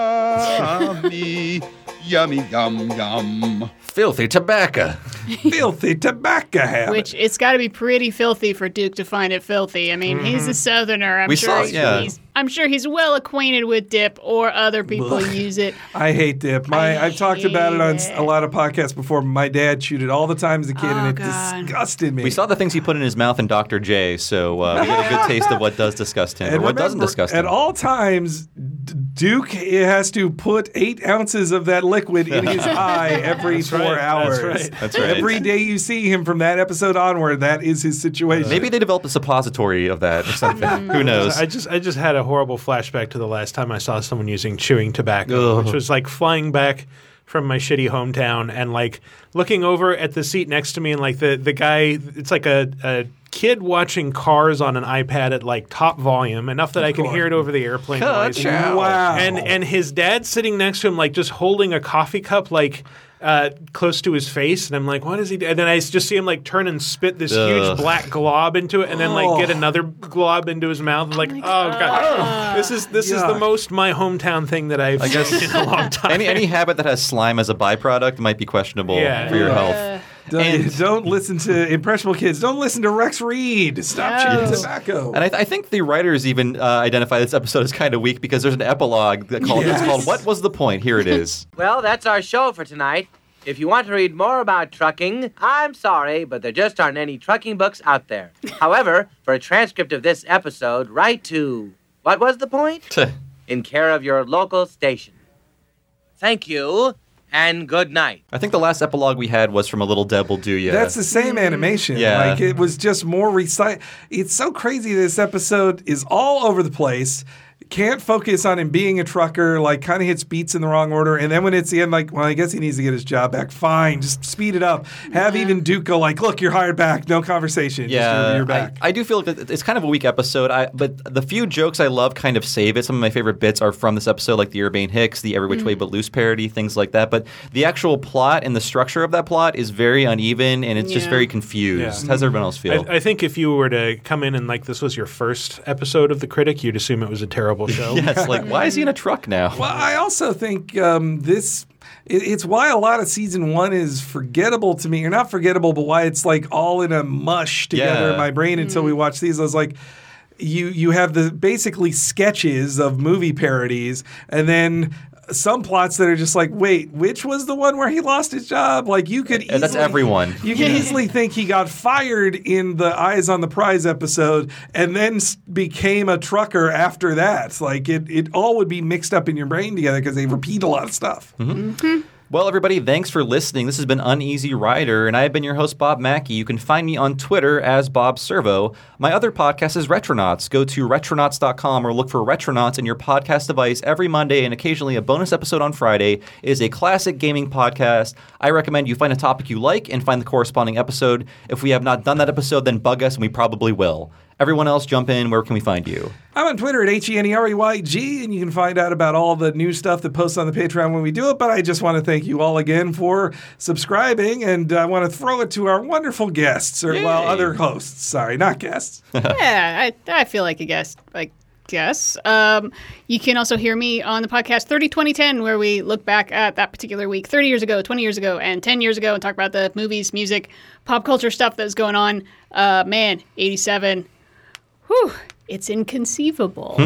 Yummy, yummy, yum, yum. Filthy tobacco. Filthy tobacco habit. Which it's got to be pretty filthy for Duke to find it filthy. I mean, mm-hmm. he's a Southerner. I'm we sure. Saw, he's, yeah. he's, I'm sure he's well acquainted with dip, or other people Ugh. use it. I hate dip. My I I've talked about it on it. a lot of podcasts before. My dad chewed it all the time as a kid, Oh, and it God. disgusted me. We saw the things he put in his mouth in Doctor J, so uh, we get a good taste of what does disgust him, And or what remember, doesn't disgust him. At all times, D- Duke has to put eight ounces of that liquid in his eye every That's four right. hours. That's right. That's right. Every day you see him from that episode onward, that is his situation. Maybe they developed a suppository of that or something. Who knows? I just I just had a horrible flashback to the last time I saw someone using chewing tobacco, Ugh. which was like flying back from my shitty hometown and like looking over at the seat next to me and like the, the guy, it's like a, a kid watching Cars on an iPad at like top volume, enough that I can hear it over the airplane noise. Ka-chow. Wow. And, and his dad sitting next to him like just holding a coffee cup like uh, close to his face. And I'm like, what is he do? And then I just see him like turn and spit this Ugh. huge black glob into it and then like get another glob into his mouth. And like, oh, God. This is this is the Yuck. most my hometown thing that I've I guess seen in a long time. any any habit that has slime as a byproduct might be questionable Yeah. for your Yeah. health. Don't, And- don't listen to impressionable kids. Don't listen to Rex Reed. Stop No. chewing tobacco. And I, th- I think the writers even uh, identify this episode as kind of weak because there's an epilogue that called, Yes. it's called "What Was the Point?" Here it is. Well, that's our show for tonight. If you want to read more about trucking, I'm sorry, but there just aren't any trucking books out there. However, for a transcript of this episode, write to What Was the Point? In care of your local station. Thank you, and good night. I think the last epilogue we had was from A Little Deb Will Do Ya. That's the same animation. Yeah. Like it was just more recite. It's so crazy. This episode is all over the place. Can't focus on him being a trucker, like kind of hits beats in the wrong order. And then when it's the end, like, well, I guess he needs to get his job back. Fine, just speed it up. Have even Duke go like, look, you're hired back. No conversation. Yeah, just you're, you're back. I, I do feel like it's kind of a weak episode. I, but the few jokes I love kind of save it. Some of my favorite bits are from this episode, like the Urbane Hicks, the Every Which Way But Loose parody, things like that. But the actual plot and the structure of that plot is very uneven, and it's just Yeah. very confused. Yeah. How does everyone else feel? I, I think if you were to come in and like this was your first episode of The Critic, you'd assume it was a terrible show. yes, like why is he in a truck now? Well, I also think um, this. It, it's why a lot of season one is forgettable to me, or not forgettable, but why it's like all in a mush together Yeah. in my brain until we watch these. I was like, you you have the basically sketches of movie parodies, and then some plots that are just like, wait, which was the one where he lost his job? Like you could, And that's easily- everyone. You can easily think he got fired in the Eyes on the Prize episode, and then s- became a trucker after that. Like it, it all would be mixed up in your brain together because they repeat a lot of stuff. Well, everybody, thanks for listening. This has been Uneasy Rider, and I have been your host, Bob Mackey. You can find me on Twitter as Bob Servo. My other podcast is Retronauts. Go to retronauts dot com or look for Retronauts in your podcast device every Monday and occasionally a bonus episode on Friday. It is a classic gaming podcast. I recommend you find a topic you like and find the corresponding episode. If we have not done that episode, then bug us, and we probably will. Everyone else, jump in. Where can we find you? I'm on Twitter at H E N E R E Y G, and you can find out about all the new stuff that posts on the Patreon when we do it. But I just want to thank you all again for subscribing, and I want to throw it to our wonderful guests, or well, Yay. other hosts. Sorry, not guests. Yeah, I, I feel like a guest. I guess. Um, you can also hear me on the podcast thirty twenty ten, where we look back at that particular week thirty years ago, twenty years ago, and ten years ago and talk about the movies, music, pop culture stuff that's going on. Uh, man, eighty-seven. Whew. It's inconceivable.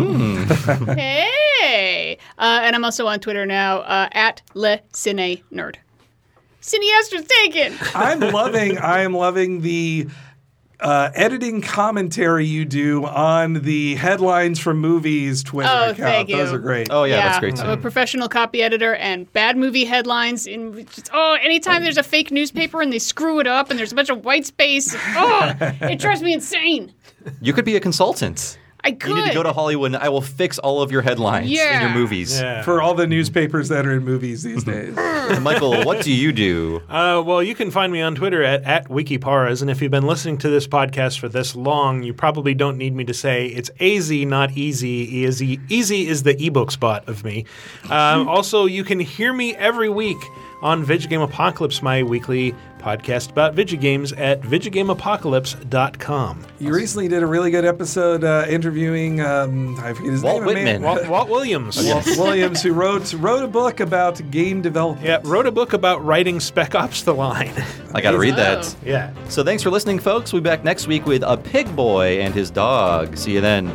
Hey! Uh, and I'm also on Twitter now uh, at Le Cine Nerd. Cineaster's taken! I'm loving. I am loving the uh, editing commentary you do on the headlines from movies Twitter Oh, account. thank you. Those are great. Oh, yeah, that's great, too. I'm a professional copy editor, and bad movie headlines. In just, oh, anytime there's a fake newspaper and they screw it up and there's a bunch of white space, oh, it drives me insane. You could be a consultant. I could. You need to go to Hollywood, and I will fix all of your headlines in Yeah. your movies. For all the newspapers that are in movies these days. Michael, what do you do? Uh, well, you can find me on Twitter at, at Wikiparas, and if you've been listening to this podcast for this long, you probably don't need me to say it's A Z, not easy. Easy, easy is the ebook spot of me. Um, also, you can hear me every week on Video Game Apocalypse, my weekly podcast about video games at video game apocalypse dot com. You recently did a really good episode uh, interviewing, um, I forget his Walt name. Whitman. Walt, Walt Williams. Walt Williams, who wrote wrote a book about game development. Yeah, wrote a book about writing Spec Ops: The Line. I got to read that. Yeah. So thanks for listening, folks. We'll be back next week with A Pig Boy and His Dog. See you then.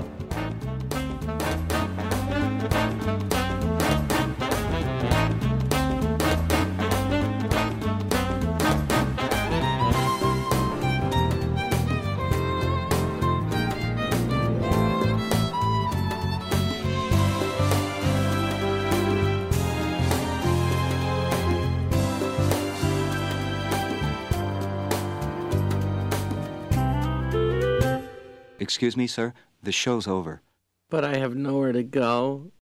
Excuse me, sir. The show's over. But I have nowhere to go.